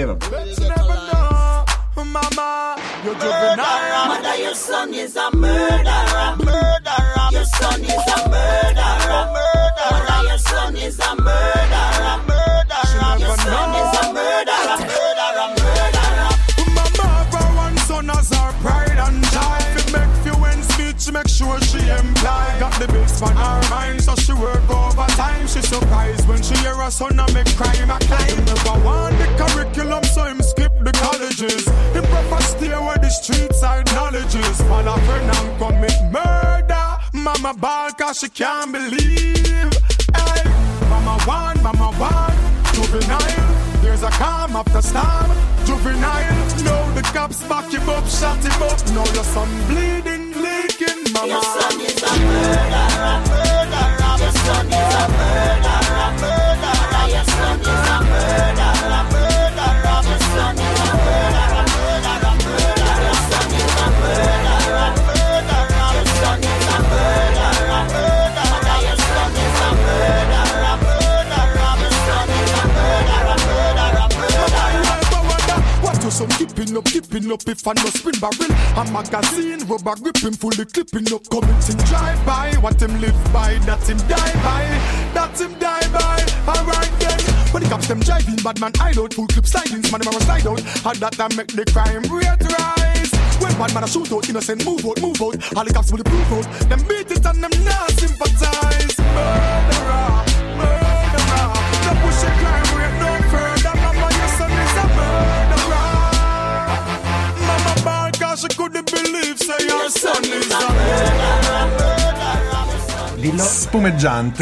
Mama, you're juvenile. Mother, your son is a murderer. Murderer. Your son is a murderer. Murderer. Mother, your son is a murderer. Murderer. Your son is a murderer. Murderer. Murderer. Mama, for one son as her pride and joy. Fi make fluent speech, make sure she employ. Got the base on her mind, so she work overtime. She surprised when she hear her son a make crime a climb. Never want the curriculum, so him skip the colleges. Him prefer stay where the street side knowledge is. Father friend and commit murder. Mama ball cause she can't believe. Hey, mama one, juvenile. There's a calm after storm. Juvenile, now the cops back him up, shut him up. Now your son bleeding, leaking, mama. Your son is a murderer. Murderer. Your son is a murderer. Murderer. Your son is a murderer. Murderer. Your son is a murderer. Murderer. Murderer. Your son is a murderer. Murderer. Your son is a murderer. Murderer. Your son is a murderer. Murderer. Your son is a murderer. Murderer. Murderer. What you son keeping up if I no spin barrel. A magazine, rubber gripping, fully clipping up. Committing drive by, what him live by, that him die by, that him die by. Alright then, when the cops them driving, bad man hide out, full clip slidings, man them a slide out. How that make the crime rate rise. When bad man a shoot out, innocent move out. All the cops will prove out. Them beat it and them not sympathize. Murderer, no push a crime rate no further. Mama, your son is a murderer. Mama bad cause she couldn't believe, say your son is a murderer. Spumeggiante.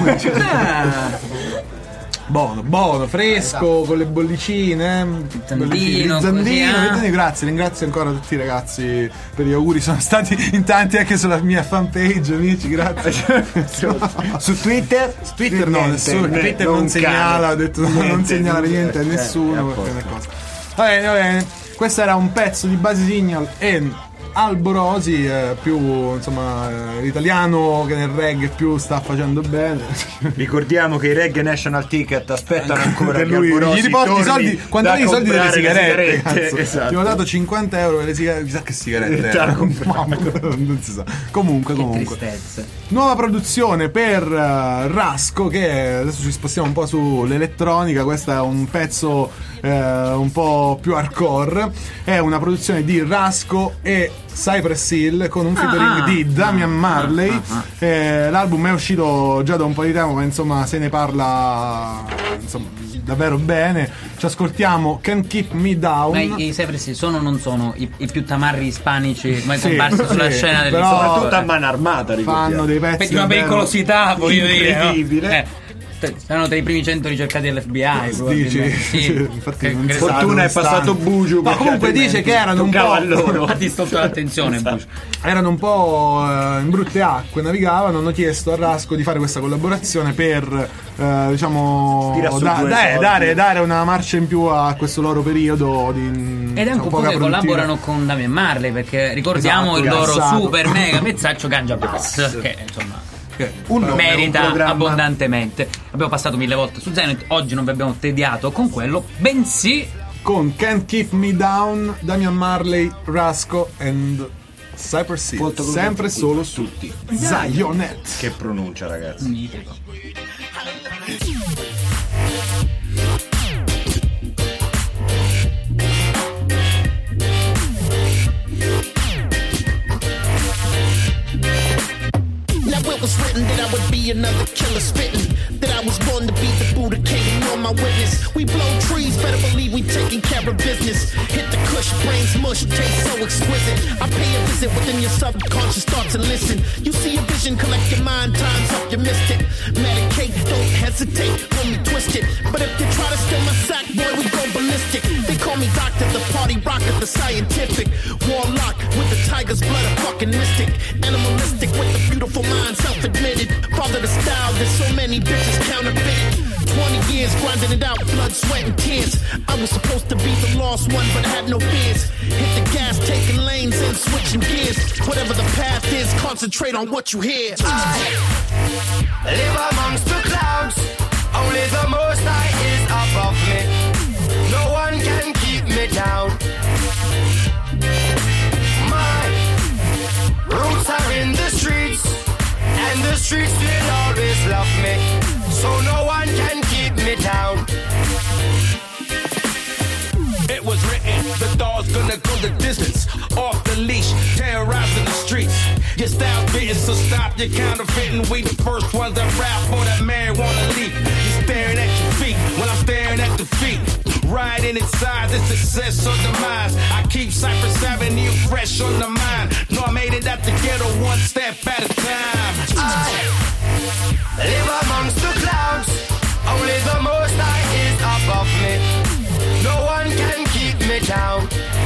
Buono, fresco, con le bollicine. Rizzandino, grazie, ringrazio ancora tutti i ragazzi per gli auguri, sono stati in tanti anche sulla mia fanpage, amici, grazie. Su Twitter? Su Twitter no, nessuno. Twitter non segnala, ho detto non segnalare niente a nessuno. Va bene. Questo era un pezzo di Basis Signal e Alborosi, più insomma l'italiano che nel reggae più sta facendo bene. Ricordiamo che i Reggae National Ticket aspettano ancora che lui Alborosi gli riporti i torni soldi, quando da hai i soldi delle comprare le sigarette, esatto. Ti ho dato 50 euro per le sigarette, chissà che sigarette non si sa. Comunque nuova produzione per Rasco, che adesso ci spostiamo un po' sull'elettronica. Questo è un pezzo un po' più hardcore, è una produzione di Rasco e Cypress Hill con un featuring di Damian Marley. L'album è uscito già da un po' di tempo, ma insomma se ne parla davvero bene. Ci ascoltiamo Can't Keep Me Down. Ma i Cypress Hill sono o non sono i più tamarri ispanici mai comparsi sulla scena del soprattutto a mano armata, fanno dei pezzi di una pericolosità, voglio dire, incredibile. Erano tra i primi 100 ricercati dell'FBI. Dici? Sì. Infatti fortuna è passato Buju. Ma comunque dice che erano un po' infatti sto l'attenzione. Erano un po' in brutte acque, navigavano, hanno chiesto a Rasco di fare questa collaborazione per diciamo dare una marcia in più a questo loro periodo di, ed è anche un po' che collaborano con Damian Marley, perché ricordiamo il loro super mega mezzaccio Ganja Bass, che insomma merita abbondantemente. Abbiamo passato 1000 volte su Zenith, oggi non vi abbiamo tediato con quello, bensì con Can't Keep Me Down, Damian Marley, Rasco and Cypress Hill, sempre solo su Zionet. Che pronuncia, ragazzi. Now it was written that I would be another killer spitting, that I was born to be the Buddha king, you know my witness. We blow trees, better believe we taking care of business. Hit the kush, brains mush, taste so exquisite. I pay a visit within your subconscious thoughts and listen. You see a vision, collect your mind, time's up, you missed it. Medicate, don't hesitate, hold me twisted. But if you try to steal my sack, boy, we go ballistic. They call me doctor, the party rocker, the scientific. Warlock, with the tiger's blood, a fucking mystic. Animalistic, with the beautiful mind, self-admitted. Father the style, there's so many bitches counterfeited. 20 years grinding it out, blood, sweat, and tears. I was supposed to be the lost one, but had no fears. Hit the gas, taking lanes and switching gears. Whatever the path is, concentrate on what you hear. I live amongst the clouds. Only the Most High is above me. No one can keep me down. My roots are in the streets, and the streets will always love me. So no one can keep me down. It was written, the dog's gonna go the distance. Off the leash, terrorizing the streets. Your style fitting, so stop your counterfeiting. We the first ones that rap for that marijuana leaf. You're staring at your feet, while I'm staring at the feet. Riding inside the success or demise. I keep Cypress Avenue fresh on the mind. No, I made it out the ghetto one step at a time. I live amongst the clouds. Only the Most High is above me. No one can keep me down.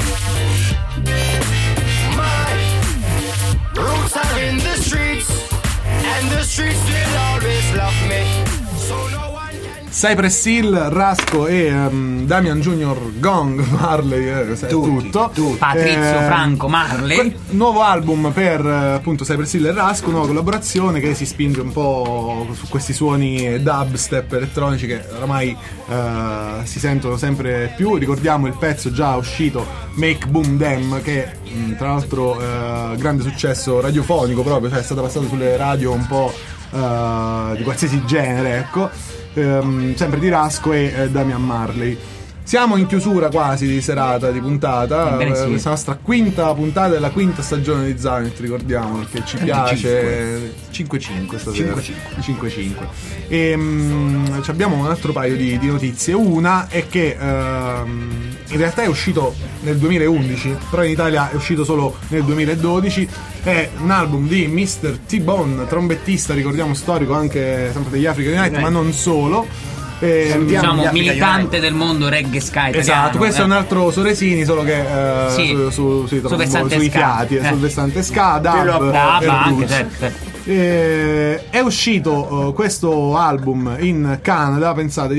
My roots are in the streets, and the streets will always love me. So no one can. Cypress Hill, Rasco e Damian Junior, Gong, Marley, tutto. Patrizio, Franco, Marley. Nuovo album per appunto Cypress Hill e Rasco, nuova collaborazione che si spinge un po' su questi suoni dubstep elettronici che oramai si sentono sempre più. Ricordiamo il pezzo già uscito, Make Boom Them, che tra l'altro grande successo radiofonico proprio, cioè è stata passata sulle radio un po' di qualsiasi genere, ecco. Sempre di Rasco e Damian Marley. Siamo in chiusura quasi di serata, di puntata. Sì. Questa nostra quinta puntata della quinta stagione di Zionet, ricordiamo, perché ci piace. 5-5 stasera. 5-5. E abbiamo un altro paio di notizie. Una è che in realtà è uscito nel 2011, però in Italia è uscito solo nel 2012. È un album di Mr. T-Bone, trombettista, ricordiamo, storico anche sempre degli African Unite, ma non solo. Diciamo militante del mondo reggae ska italiano. Esatto, questo è un altro Soresini, solo che sul versante sui ska. fiati, sul versante ska, dub anche, certo. È uscito questo album in Canada, pensate,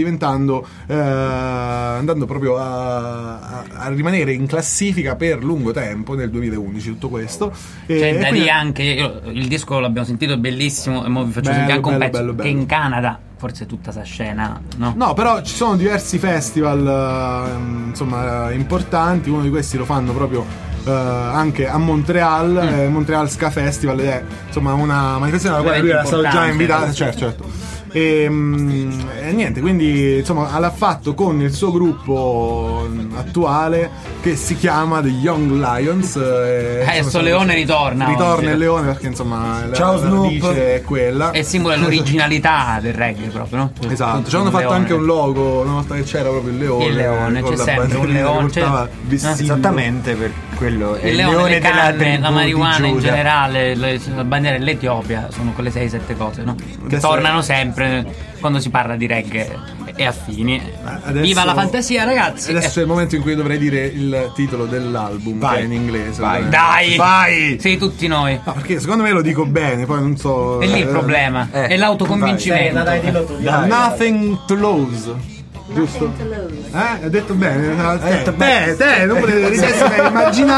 andando proprio a rimanere in classifica per lungo tempo nel 2011, tutto questo. C'è da dire anche, il disco l'abbiamo sentito, è bellissimo, e mo vi faccio sentire anche un pezzo bello. Che in Canada forse tutta sta scena, no? No, però ci sono diversi festival insomma importanti. Uno di questi lo fanno proprio anche a Montreal, Montreal Ska Festival, ed è insomma una manifestazione alla quale lui era stato già invitato, certo. E niente, quindi insomma l'ha fatto con il suo gruppo attuale che si chiama The Young Lions. Adesso Leone ritorna il Leone, perché insomma ciao la radice è quella e simbola l'originalità del reggae proprio, no? Esatto, ci hanno fatto anche un logo una volta che c'era proprio il leone, c'è sempre un leone, esattamente per quello. Il leone, le canne, la marijuana in generale, la bandiera dell'Etiopia, sono quelle 6-7 cose, no? Che tornano sempre quando si parla di reggae e affini. Viva la fantasia, ragazzi! Adesso è il momento in cui dovrei dire il titolo dell'album, che è in inglese. Vai! Sei tutti noi. No, perché secondo me lo dico bene, poi non so. È lì il problema, è l'autoconvincimento. Nothing to lose. Giusto? Ha detto bene. Te non potete ridere.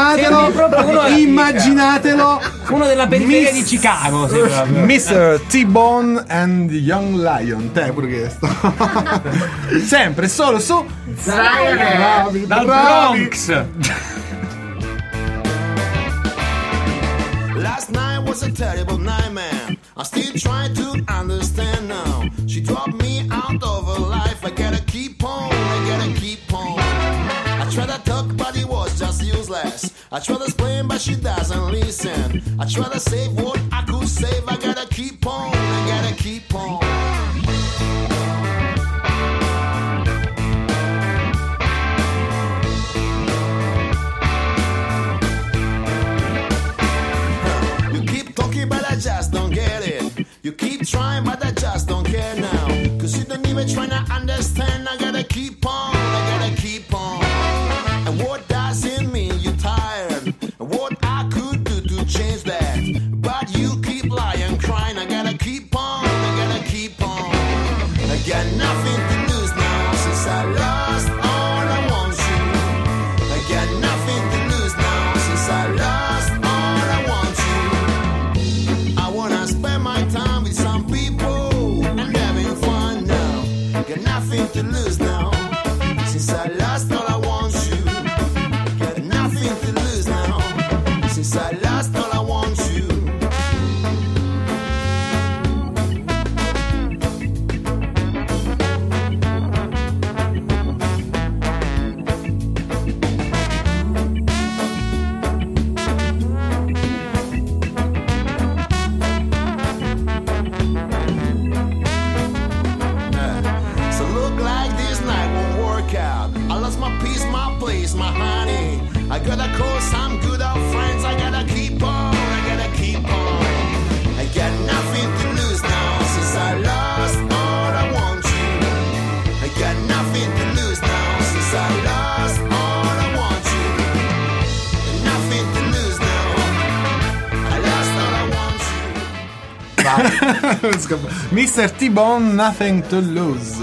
Immaginatelo. Uno della periferia di Chicago. Mr. T-Bone and Young Lion. Te pure questo. Sempre solo su Zionet dal Bronx. was a terrible nightmare. I'm still trying to understand now. She dropped me out of her life. I gotta keep on, I gotta keep on. I tried to talk, but it was just useless. I tried to explain, but she doesn't listen. I tried to save what I could save. I gotta keep on, I gotta keep on. You keep talking, but I just don't get it. You keep trying, but I just don't care now. Cause you don't even try to understand. I gotta keep on, I gotta keep on. And what does it mean you're tired? And what I could do to change that? But you keep lying, crying. I gotta keep on, I gotta keep on. I got nothing to lose now since I lost all I want you. I got nothing to lose now since I lost all I want you. I wanna spend my time with some people and having fun now. Got nothing to lose now since I lost all I want you. Got nothing to lose now since I lost all I want you. So look like this night won't work out. I lost my peace, my place, my honey. I gotta call some good old friends. I gotta keep on, I gotta keep on. I got nothing to lose now since I lost all I want you. I got nothing to lose now since I lost all I want you. Nothing to lose now. I lost all I want Mr. T-Bone, Nothing to Lose.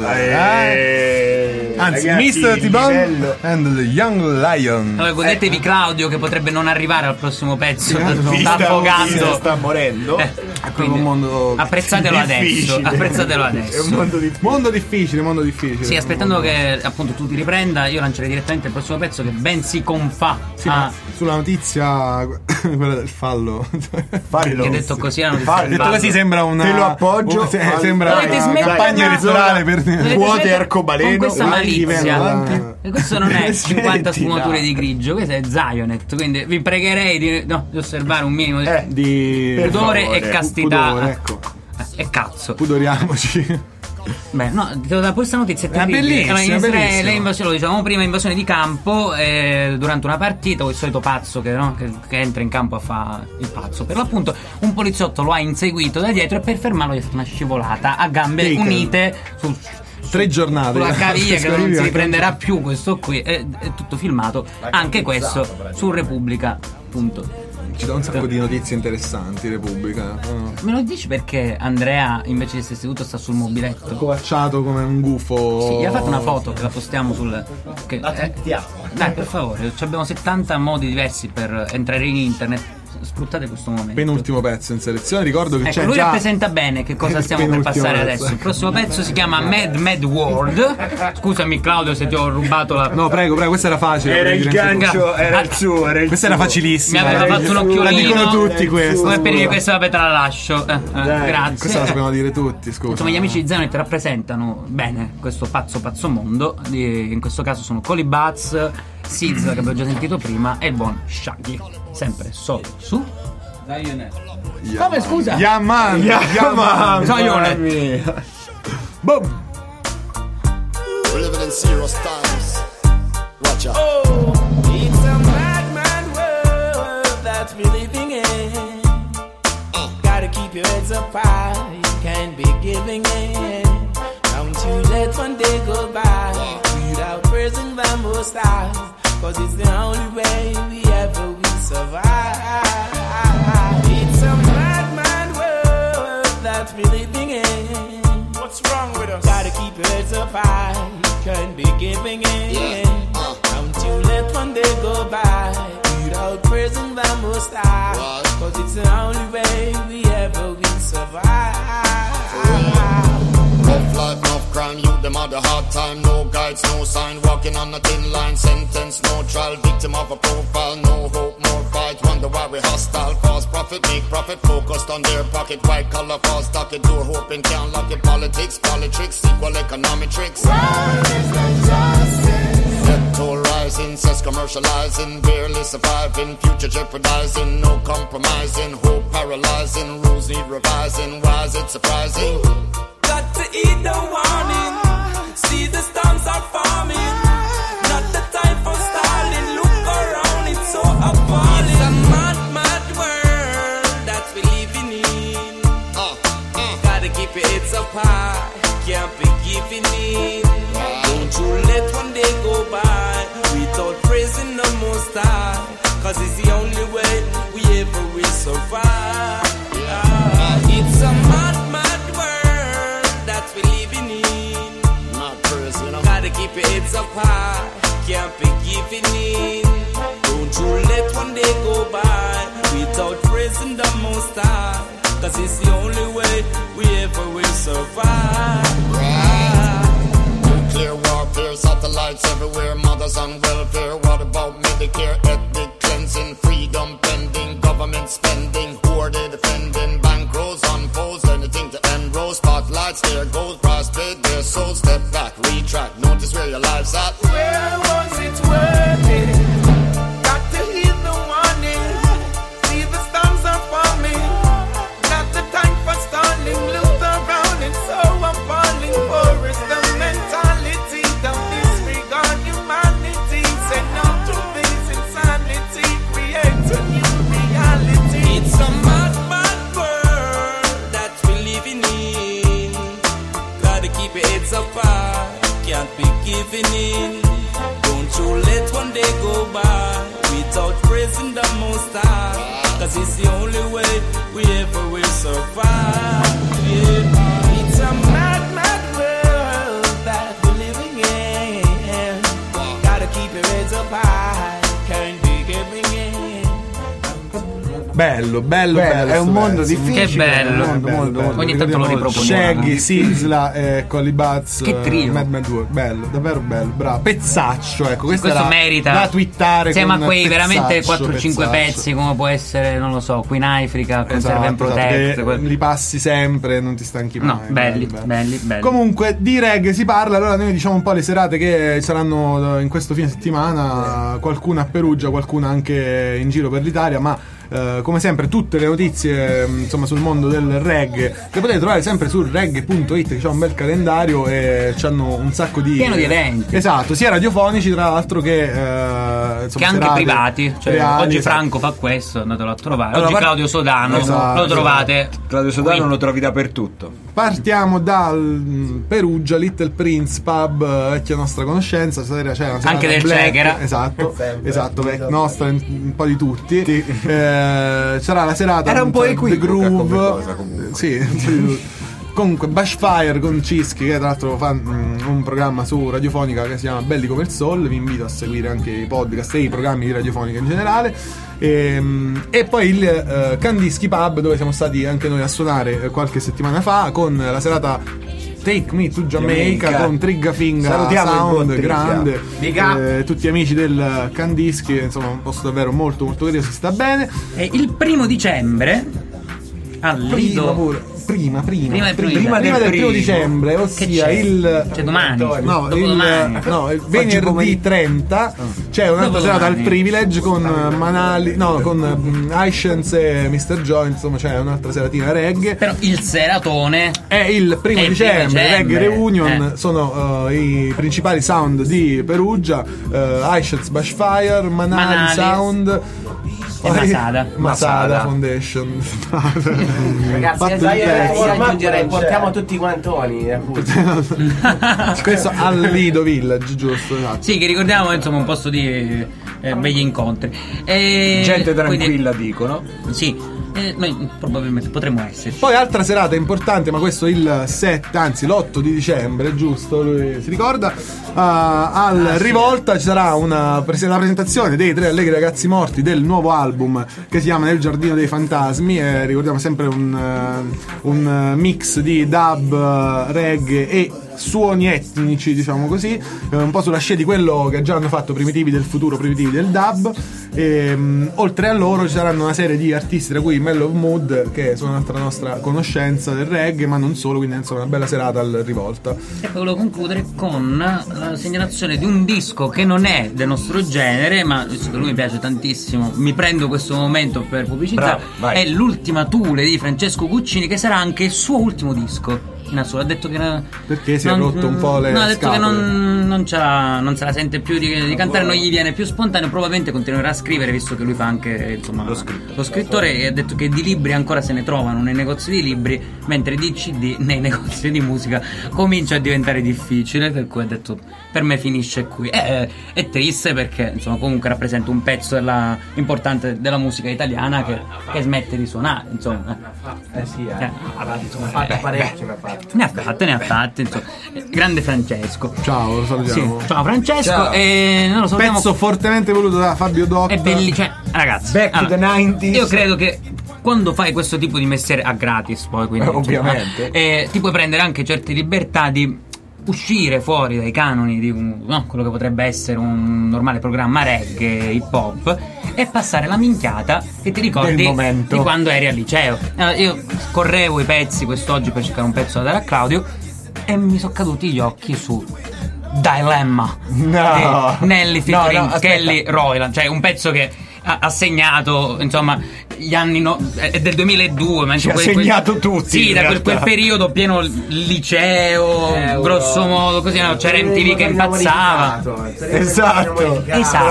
Anzi, Ragazzi, Mr. T-Bone livello. and the Young Lion. Allora, godetevi Claudio che potrebbe non arrivare al prossimo pezzo. Si Sta affogando. sta morendo. Quindi, un mondo apprezzatelo difficile. adesso. Apprezzatelo È adesso. un mondo difficile. Mondo difficile. Sì, aspettando che appunto tu ti riprenda, io lancerei direttamente il prossimo pezzo che ben si confà. Sì, ma sulla notizia quella del fallo. Che detto così era Detto così sembra una. Te lo appoggio. Sembra Dovete una smettere campagna elettorale per Quote arcobaleno. con questa malizia. E questo non è 50 Smettila. sfumature di grigio, questo è Zionet. Quindi vi pregherei di osservare un minimo di pudore favore. e castità. Pudore, ecco. E cazzo. Pudoriamoci. Beh, no, ti devo dare questa notizia è È terribile. bellissima, Allora, in Israele, bellissima. invasione, lo dicevamo prima, invasione di campo durante una partita, il solito pazzo che entra in campo a fare il pazzo. Per l'appunto, un poliziotto lo ha inseguito da dietro e per fermarlo gli ha fatto una scivolata a gambe unite sul 3 giornate. sulla caviglia che non si riprenderà più. Questo qui è tutto filmato, anche questo su Repubblica. Punto. Ci dà un sacco di notizie interessanti, Repubblica. Me lo dici perché Andrea invece di essere seduto sta sul mobiletto? Covacciato come un gufo. Sì, gli ha fatto una foto che la postiamo sul. Dai, per favore, abbiamo 70 modi diversi per entrare in internet. Sfruttate questo momento. Penultimo pezzo in selezione. Ricordo che Ecco, c'è lui già. rappresenta bene che cosa stiamo per Penultimo passare pezzo. adesso. Il prossimo pezzo si chiama Mad World. Scusami Claudio se ti ho rubato la. No, prego, questa era facile. Era il gancio, era il suo. Questa era facilissima. Mi aveva fatto un occhiolino. La dicono tutti questa. Come per dire questa vabbè te la lascio. Grazie. Questa la sapevano dire tutti, scusa. Insomma, gli amici di Zionet rappresentano bene questo pazzo mondo. In questo caso sono Collie Butts, Siz, che abbiamo già sentito prima, e il buon Shaggy. Sempre solo su Zionet. Come scusa? Yaman. Zionet. Boom. We're living in serious times. Watch out. Oh, it's a madman world that we're living in. Gotta keep your heads up high, you can't be giving in. Don't you let one day go by without praising the Most High, 'cause it's the only way we ever will survive. It's a madman world that we're living in. What's wrong with us? Gotta keep your heads up high, you can't be giving in. Don't you let one day go by without praising the Most High, 'cause it's the only way we ever will survive. Rough life, enough crime, youth them had a hard time. No guides, no sign, walking on a thin line. Sentence, no trial, victim of a profile. No hope, more fight. right, wonder why we hostile. False prophet, make profit, focused on their pocket. White collar, false docket, door hoping can't lock it. Politics, politics, equal economic tricks. Debt toll rising, cess commercializing, barely surviving, future jeopardizing, no compromising, hope paralyzing, rules need revising. Why is it surprising? Got to eat the warning. See the storms are forming. Not the time for stalling. Look around, it's so appalling. It's a mad, mad world that we living in. Gotta keep your heads up high. Can't be giving in. Don't you let one day go by without praising the Most High. 'Cause it's the only way we ever will survive. It's a mad, mad world that we living in. Not crazy, you know. Gotta keep your heads up high. Can't be giving in. Don't you let one day go by without praising the Most High. 'Cause it's the only way we ever will survive. Nuclear warfare, satellites everywhere, mothers on welfare. What about Medicare, ethnic cleansing, freedom pending, government spending, who are they defending? Bankrolls unfolds, anything to end roll. Spotlights, there goes, price paid, their soul. Step back, retract, notice where your life's at. Where was it worth it? Got to hear the warning. See the storms are forming. Not the time for stalling. Look around, it's so appalling. For is the mentality. Don't disregard humanity. Say no to this insanity. Create a new reality. It's a mad, mad world that we're living in. Gotta keep your heads up high. Can't be giving in. Don't you let one day go by without praising the Most High. 'Cause it's the only way we ever will survive. Yeah. It's a mad, mad world that we're living in. Gotta keep your heads up high. Can't be giving in. Bello, bello, bello. È un mondo pezzo. difficile. Che bello. Molto. Ogni tanto lo riproponiamo. Shaggy, Sizzla e Collie Buds. Che trio. Mad Mad World. Bello, davvero bello. Bravo. Pezzaccio, ecco. Questo era merita da twittare. Siamo a con quei veramente pezzaccio, 4-5 pezzi, come può essere, non lo so, Queen Africa, Conserve and Protect. che li passi sempre, non ti stanchi mai. No, belli. Comunque di reggae si parla, allora noi diciamo un po' le serate che saranno in questo fine settimana, qualcuna a Perugia, qualcuna anche in giro per l'Italia, ma come sempre tutte le notizie insomma sul mondo del reggae le potete trovare sempre su reggae.it, che c'è un bel calendario e c'hanno un sacco di pieno di eventi, esatto, sia radiofonici tra l'altro che insomma, che anche privati, cioè, reali, oggi esatto. Franco fa questo, andatelo a trovare. Allora, oggi Claudio Sodano, esatto, lo trovate. Claudio Sodano lo trovi dappertutto. Partiamo dal Perugia, Little Prince Pub, vecchia nostra conoscenza. Stasera c'è una serata anche del black, Cegera, esatto, nostra, un po' di tutti. Sarà la serata, era un po' equivoca The come Groove, cosa, comunque. sì. Comunque Bushfire con Cischi, che tra l'altro fa un programma su Radiofonica che si chiama Belli come il Sol. Vi invito a seguire anche i podcast e i programmi di Radiofonica in generale. E poi il Candischy Pub, dove siamo stati anche noi a suonare qualche settimana fa, con la serata Take Me to Jamaica con Triggafinga Sound, grande, tutti amici del Candischy, insomma un posto davvero molto molto carino, si sta bene. E il 1 dicembre al Lido, prima del 1 1 dicembre, ossia il domani, il venerdì 30 c'è un'altra serata al Privilege con Manali, con Aiscience e Mr. Joy, insomma c'è un'altra seratina reggae. Però il seratone è il 1 dicembre, Reggae Reunion, sono i principali sound di Perugia, Aiscience, Bushfire, Manali Sound e Masada Foundation. Ragazzi, portiamo tutti i guantoni. Questo al Lido Village, giusto? Esatto. Sì, che ricordiamo insomma un posto di begli incontri. Gente tranquilla, quindi, dicono. Sì. Noi probabilmente potremmo esserci. Poi altra serata importante, ma questo il 7, anzi l'8 di dicembre, giusto? Lui si ricorda. Al Rivolta ci sarà la presentazione dei 3 allegri ragazzi morti del nuovo album che si chiama Nel giardino dei fantasmi. Ricordiamo sempre un mix di dub, reggae e suoni etnici, diciamo così, un po' sulla scia di quello che già hanno fatto Primitivi del futuro, Primitivi del dub. Oltre a loro ci saranno una serie di artisti, tra cui Mellow Mood, che sono un'altra nostra conoscenza del reggae, ma non solo, quindi insomma una bella serata al Rivolta. E poi volevo concludere con la segnalazione di un disco che non è del nostro genere, ma visto che lui mi piace tantissimo, mi prendo questo momento per pubblicità. Bravo, è l'ultima Thule di Francesco Guccini, che sarà anche il suo ultimo disco. In assoluto, ha detto che perché si è rotto un po' le no, ha detto scatole. che non se la sente più di cantare, non gli viene più spontaneo, probabilmente continuerà a scrivere, visto che lui fa anche insomma lo scrittore, e ha detto che di libri ancora se ne trovano nei negozi di libri, mentre di CD nei negozi di musica comincia a diventare difficile, per cui ha detto per me finisce qui. È triste, perché insomma comunque rappresenta un pezzo importante della musica italiana che smette di suonare, insomma. Ne ha fatte, insomma. Grande Francesco. Ciao, lo salutiamo. Sì. Ciao Francesco. Ciao. E noi lo salutiamo. Pezzo fortemente voluto da Fabio Doc. È bellissimo, ragazzi. Back to the 90s. Io credo che quando fai questo tipo di mestiere a gratis, poi quindi ovviamente ti puoi prendere anche certe libertà di uscire fuori dai canoni di quello che potrebbe essere un normale programma reggae, hip hop, e passare la minchiata che ti ricordi di quando eri al liceo. Io scorrevo i pezzi quest'oggi per cercare un pezzo da dare a Claudio e mi sono caduti gli occhi su Dilemma di Nelly featuring Kelly Rowland, cioè un pezzo che ha segnato, insomma, gli anni è del 2002, ma ci ha segnato tutti. Sì, da quel periodo pieno liceo, grosso modo, così, no? C'era MTV che impazzava. Esatto.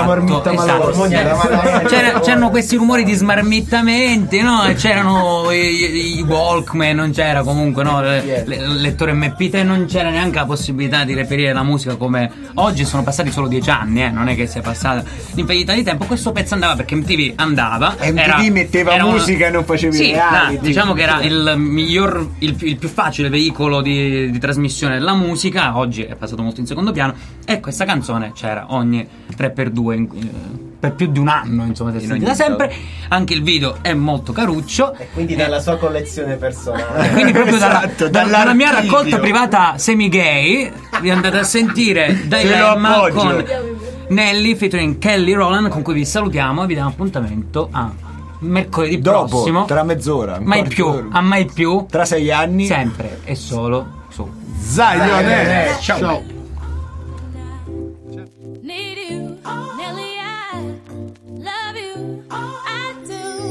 C'erano questi rumori di smarmittamenti, no? E c'erano i Walkman, non c'era comunque, no? Il lettore MP3, non c'era neanche la possibilità di reperire la musica come oggi. Sono passati solo 10 anni, non è che sia passata l'infinità di tempo. Questo pezzo andava perché MTV andava, MTV metteva musica e non facevi reality. Diciamo che era il miglior, il più facile veicolo di trasmissione della musica. Oggi è passato molto in secondo piano, e questa canzone c'era ogni 3x2 per più di un anno, insomma, si è sentita sempre. Anche il video è molto caruccio, e quindi dalla sua collezione personale, quindi proprio dalla mia raccolta privata semi-gay vi andate a sentire Dilemma con Nelly featuring Kelly Rowland, con cui vi salutiamo e vi diamo appuntamento a mercoledì prossimo, tra mezz'ora, mai più, tra 6 anni, sempre e solo su Zaglione. Ciao. Need you, Nelly, I love you, I do.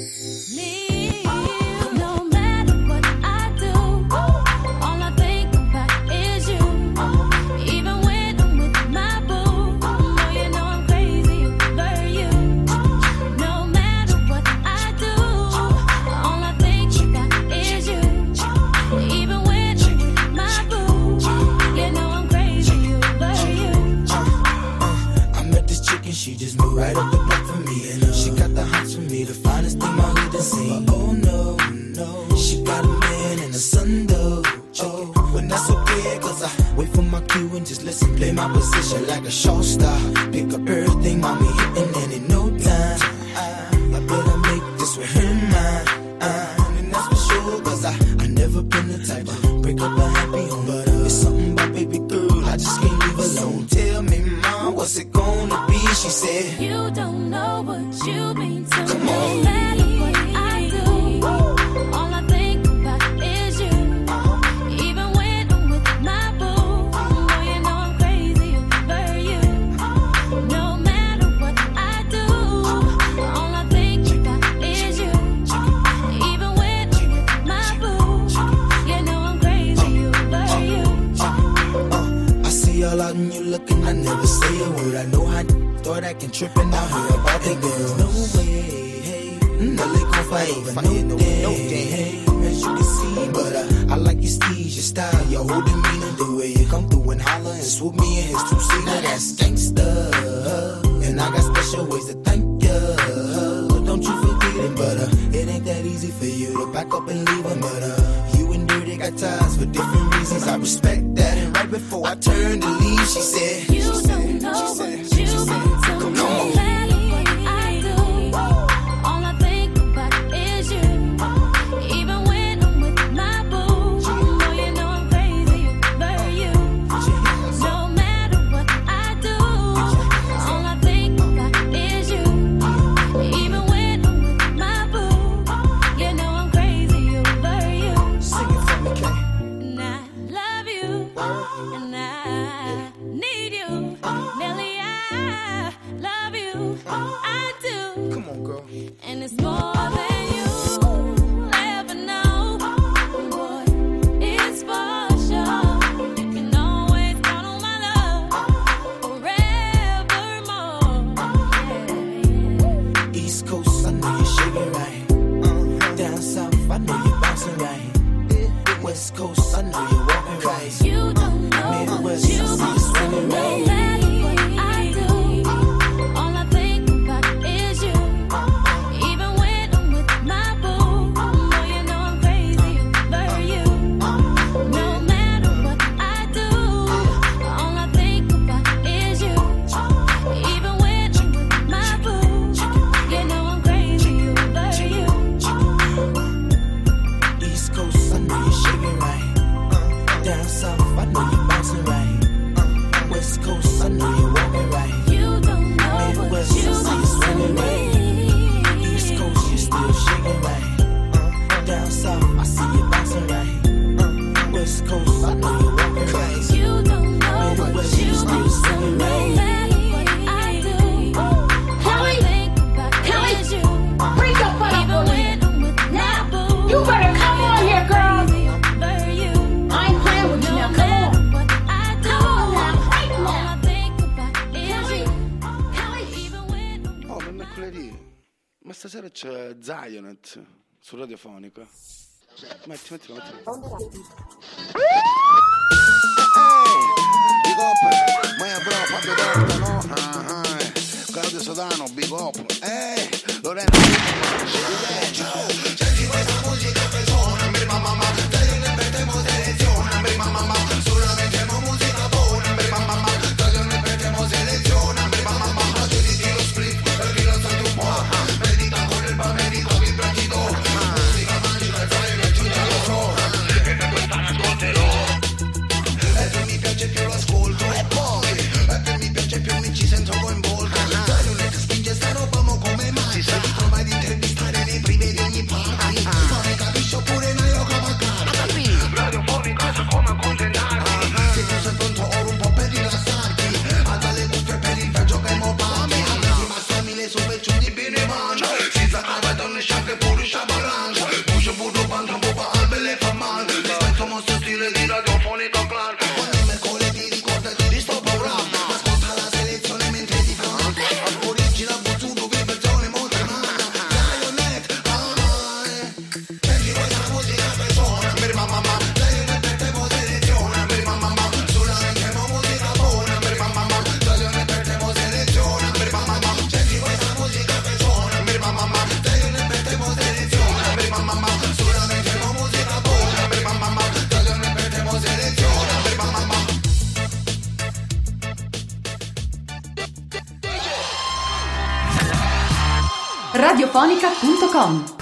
Need you, no matter what I do, all I think about is you. Even when I'm with my boo, no, you know I'm crazy over you. No matter what I do, all I think about is you. Even when I'm with my boo, you know I'm crazy over you. I met this chick and she just moved right up the block for me, and she got the hots for me, the finest thing my hood has seen. But oh no, she got a man and a son though. Oh, when that's okay, cause I wait for my cue and just listen, play my position like a show star. Pick up everything, mommy hitting, and in no time I better make this with him mine. And that's for sure, cause I never been the type to break up a happy home. But it's something about baby girl, I just can't leave alone. Tell me, mom, what's it gonna be? She said, you don't know what you mean to come me. on. No matter what I do, all I think about is you. Even when I'm with my boo, no, you know I'm crazy over you. No matter what I do, all I think about is you. Even when I'm with my boo, you know I'm crazy over you. I see all out and you looking, I never say a word. I know how thought I can trip and I heard about the girls. No way, hey, Nelly gon' fight over no day, hey, as you can see. But I like your steez, your style, your whole demeanor, the way you come through and holler and swoop me in his two-seater. That's gangsta, and I got special ways to thank ya. Don't you forget it, but it ain't that easy for you to back up and leave him. But you and Dirty got ties for different reasons. I respect that, and right before I turned to leave, she said, you don't know what you mean to me. No matter what I do, all I think about is you. Even when I'm with my boo, no, you know I'm crazy over you. And I need you, Nelly, I love you, I do. Come on, girl. And it's more than you ever know. Boy, it's for sure. You can always count on my love forevermore. East Coast, I know you're shaking right. Down south, I know you're bouncing right. West Coast, I know you're walking right. You don't know Midwest, I see you swinging right. Ma stasera c'è Zionet su Radiofonica. Metti. Big up, ma bro, Fabio Torta, no? Claudio Sodano, big up. Lorenzo, senti questa musica che suona, mi mamma, dai ne perdiamo selezione, mi mamma, solamente musica buona, mi mamma, dai ne perdiamo selezione, mi mamma, giudichi lo split, perché lo sai un po', medita con il pamerico, vi pratico, musica magica, fai che giudica lo so, e per questa ascolterò, e più mi piace più lo ascolto, e poi, e più mi piace più mi ci sento coinvolto, dai non è che spinge sta roba mo come mai, si trova di intervistare nei privi di ogni parte, ma ne capisci oppure no io cavaccarti, Radiofonica so come accontentarti, se tu sei pronto ora un po' per rilassarti, a dalle cuffie per il viaggio che mo parti, ma stammi le sopecciu di bene mangia, si sacava donne sciacche pure sciabarangia, puce pure quanto un po' albe le fa male, rispetto mostro stile di Radiofonica clan, quando mercoledì ricordati di sto programma, ascolta la selezione mentre ti fa, original buzzuto, vibrazione molto umana, Zionet, senti questa musica che suona, per mamma, dai ne perdevo selezione, per mamma, solamente musica buona, per mamma, dai ne perdevo selezione, per mamma, senti questa musica che suona, per mamma, dai ne perdevo selezione, per mamma, solamente musica buona, per mamma, dai ne perdevo selezione, per mamma. Radiofonica.com